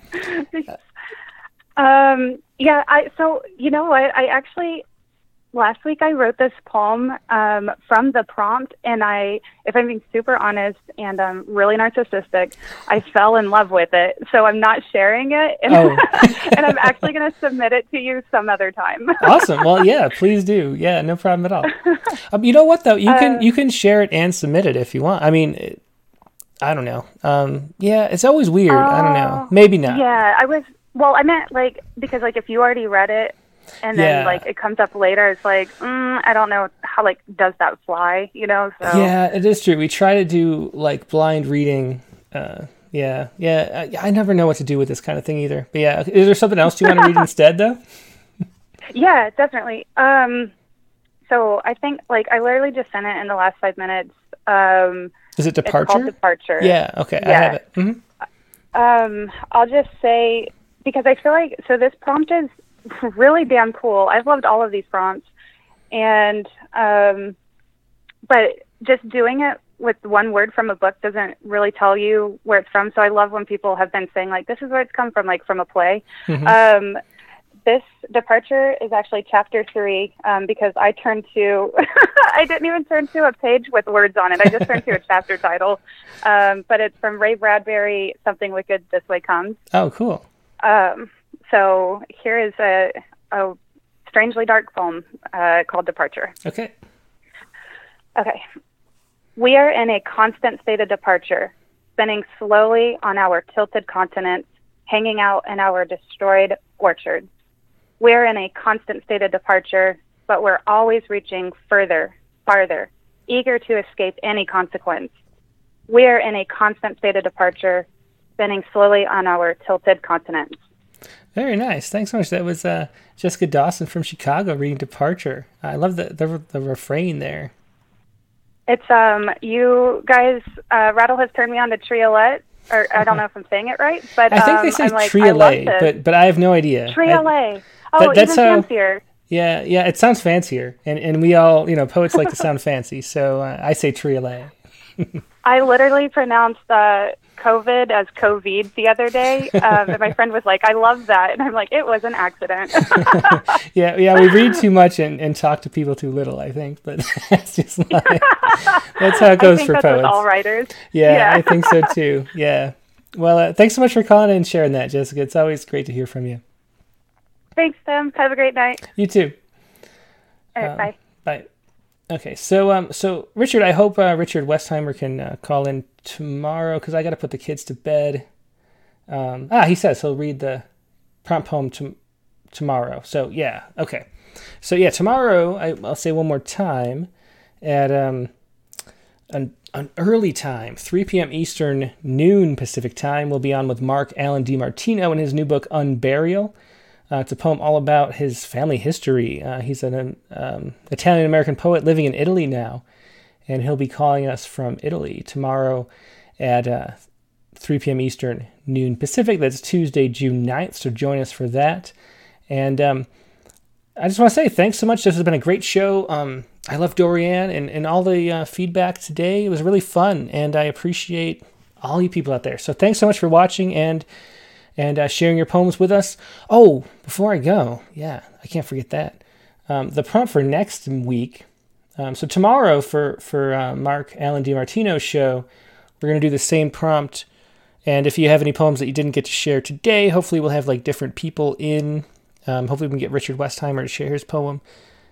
actually, last week I wrote this poem from the prompt, and if I'm being super honest and really narcissistic, I fell in love with it. So I'm not sharing it, and, and I'm actually going to submit it to you some other time. Awesome. Well, yeah, please do. Yeah, no problem at all. You know what though? You can share it and submit it if you want. I mean, I don't know. Yeah, it's always weird. I don't know. Maybe not. Yeah, I meant because if you already read it, and then it comes up later, it's I don't know how does that fly, So. Yeah, it is true. We try to do blind reading. I never know what to do with this kind of thing either. But yeah, is there something else you want to read instead though? Yeah, definitely. So I think I literally just sent it in the last 5 minutes. Is it Departure? It's called Departure. Yeah. Okay. Yeah. I have it. Mm-hmm. I'll just say, because I feel so this prompt is really damn cool. I've loved all of these prompts, and but just doing it with one word from a book doesn't really tell you where it's from. So I love when people have been saying this is where it's come from, from a play. Mm-hmm. This Departure is actually chapter 3 because I turned to I didn't even turn to a page with words on it. I just turned to a chapter title, but it's from Ray Bradbury, Something Wicked This Way Comes. Oh, cool. So here is a strangely dark poem called Departure. Okay. We are in a constant state of departure, spinning slowly on our tilted continents, hanging out in our destroyed orchards. We are in a constant state of departure, but we're always reaching further, farther, eager to escape any consequence. We are in a constant state of departure, spinning slowly on our tilted continents. Very nice. Thanks so much. That was Jessica Dawson from Chicago reading Departure. I love the refrain there. It's you guys. Rattle has turned me on to Triolet, or I don't know if I'm saying it right, but I think they say like, Triolet, but I have no idea. Triolet. That's even fancier. Yeah, it sounds fancier, and we all, poets like to sound fancy, so I say Triolet. I literally pronounced COVID as COVID the other day, and my friend was like, "I love that," and I'm like, "It was an accident." yeah, we read too much and talk to people too little, I think, but that's just that's how it goes for that's poets. With all writers. Yeah, I think so too. Yeah. Well, thanks so much for calling and sharing that, Jessica. It's always great to hear from you. Thanks, Tim. Have a great night. You too. All right, bye. Bye. Okay, so Richard, I hope Richard Westheimer can call in tomorrow because I got to put the kids to bed. He says he'll read the prompt poem tomorrow. So yeah, okay. So yeah, tomorrow I'll say one more time at an early time, 3 p.m. Eastern, noon Pacific time. We'll be on with Mark Alan DiMartino in his new book Unburial. It's a poem all about his family history. He's an Italian-American poet living in Italy now, and he'll be calling us from Italy tomorrow at 3 p.m. Eastern, noon Pacific. That's Tuesday, June 9th, so join us for that. And I just want to say thanks so much. This has been a great show. I love Dorianne and all the feedback today. It was really fun, and I appreciate all you people out there. So thanks so much for watching and sharing your poems with us. Oh, before I go, I can't forget that. The prompt for next week. So tomorrow for Mark Alan DiMartino's show, we're going to do the same prompt. And if you have any poems that you didn't get to share today, hopefully we'll have like different people in. Hopefully we can get Richard Westheimer to share his poem.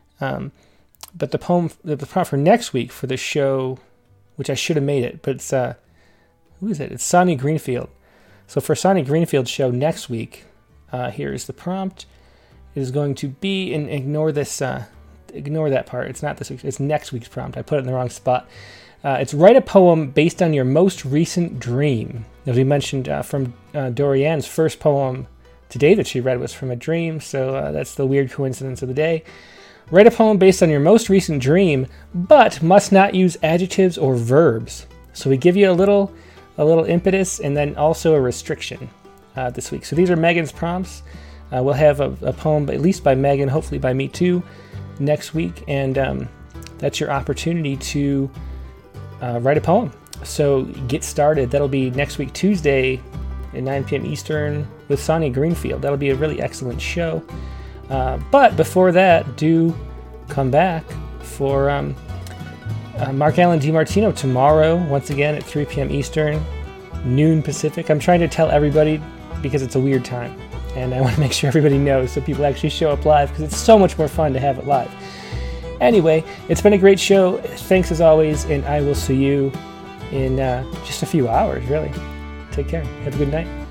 But the prompt for next week for the show, which I should have made it, but it's who is it? It's Sonny Greenfield. So for Sonny Greenfield's show next week, here is the prompt. It is going to be, and ignore that part. It's not this week. It's next week's prompt. I put it in the wrong spot. It's write a poem based on your most recent dream. As we mentioned from Dorianne's first poem today that she read was from a dream. So that's the weird coincidence of the day. Write a poem based on your most recent dream, but must not use adjectives or verbs. So we give you a little impetus and then also a restriction this week. So these are Megan's prompts. We'll have a poem at least by Megan, hopefully by me too, next week. And that's your opportunity to write a poem. So get started. That'll be next week, Tuesday at 9 p.m. Eastern with Sonny Greenfield. That'll be a really excellent show. But before that, do come back for Mark Alan DiMartino tomorrow, once again at 3 p.m. Eastern, noon Pacific. I'm trying to tell everybody because it's a weird time, and I want to make sure everybody knows so people actually show up live because it's so much more fun to have it live. Anyway, it's been a great show. Thanks as always, and I will see you in just a few hours, really. Take care. Have a good night.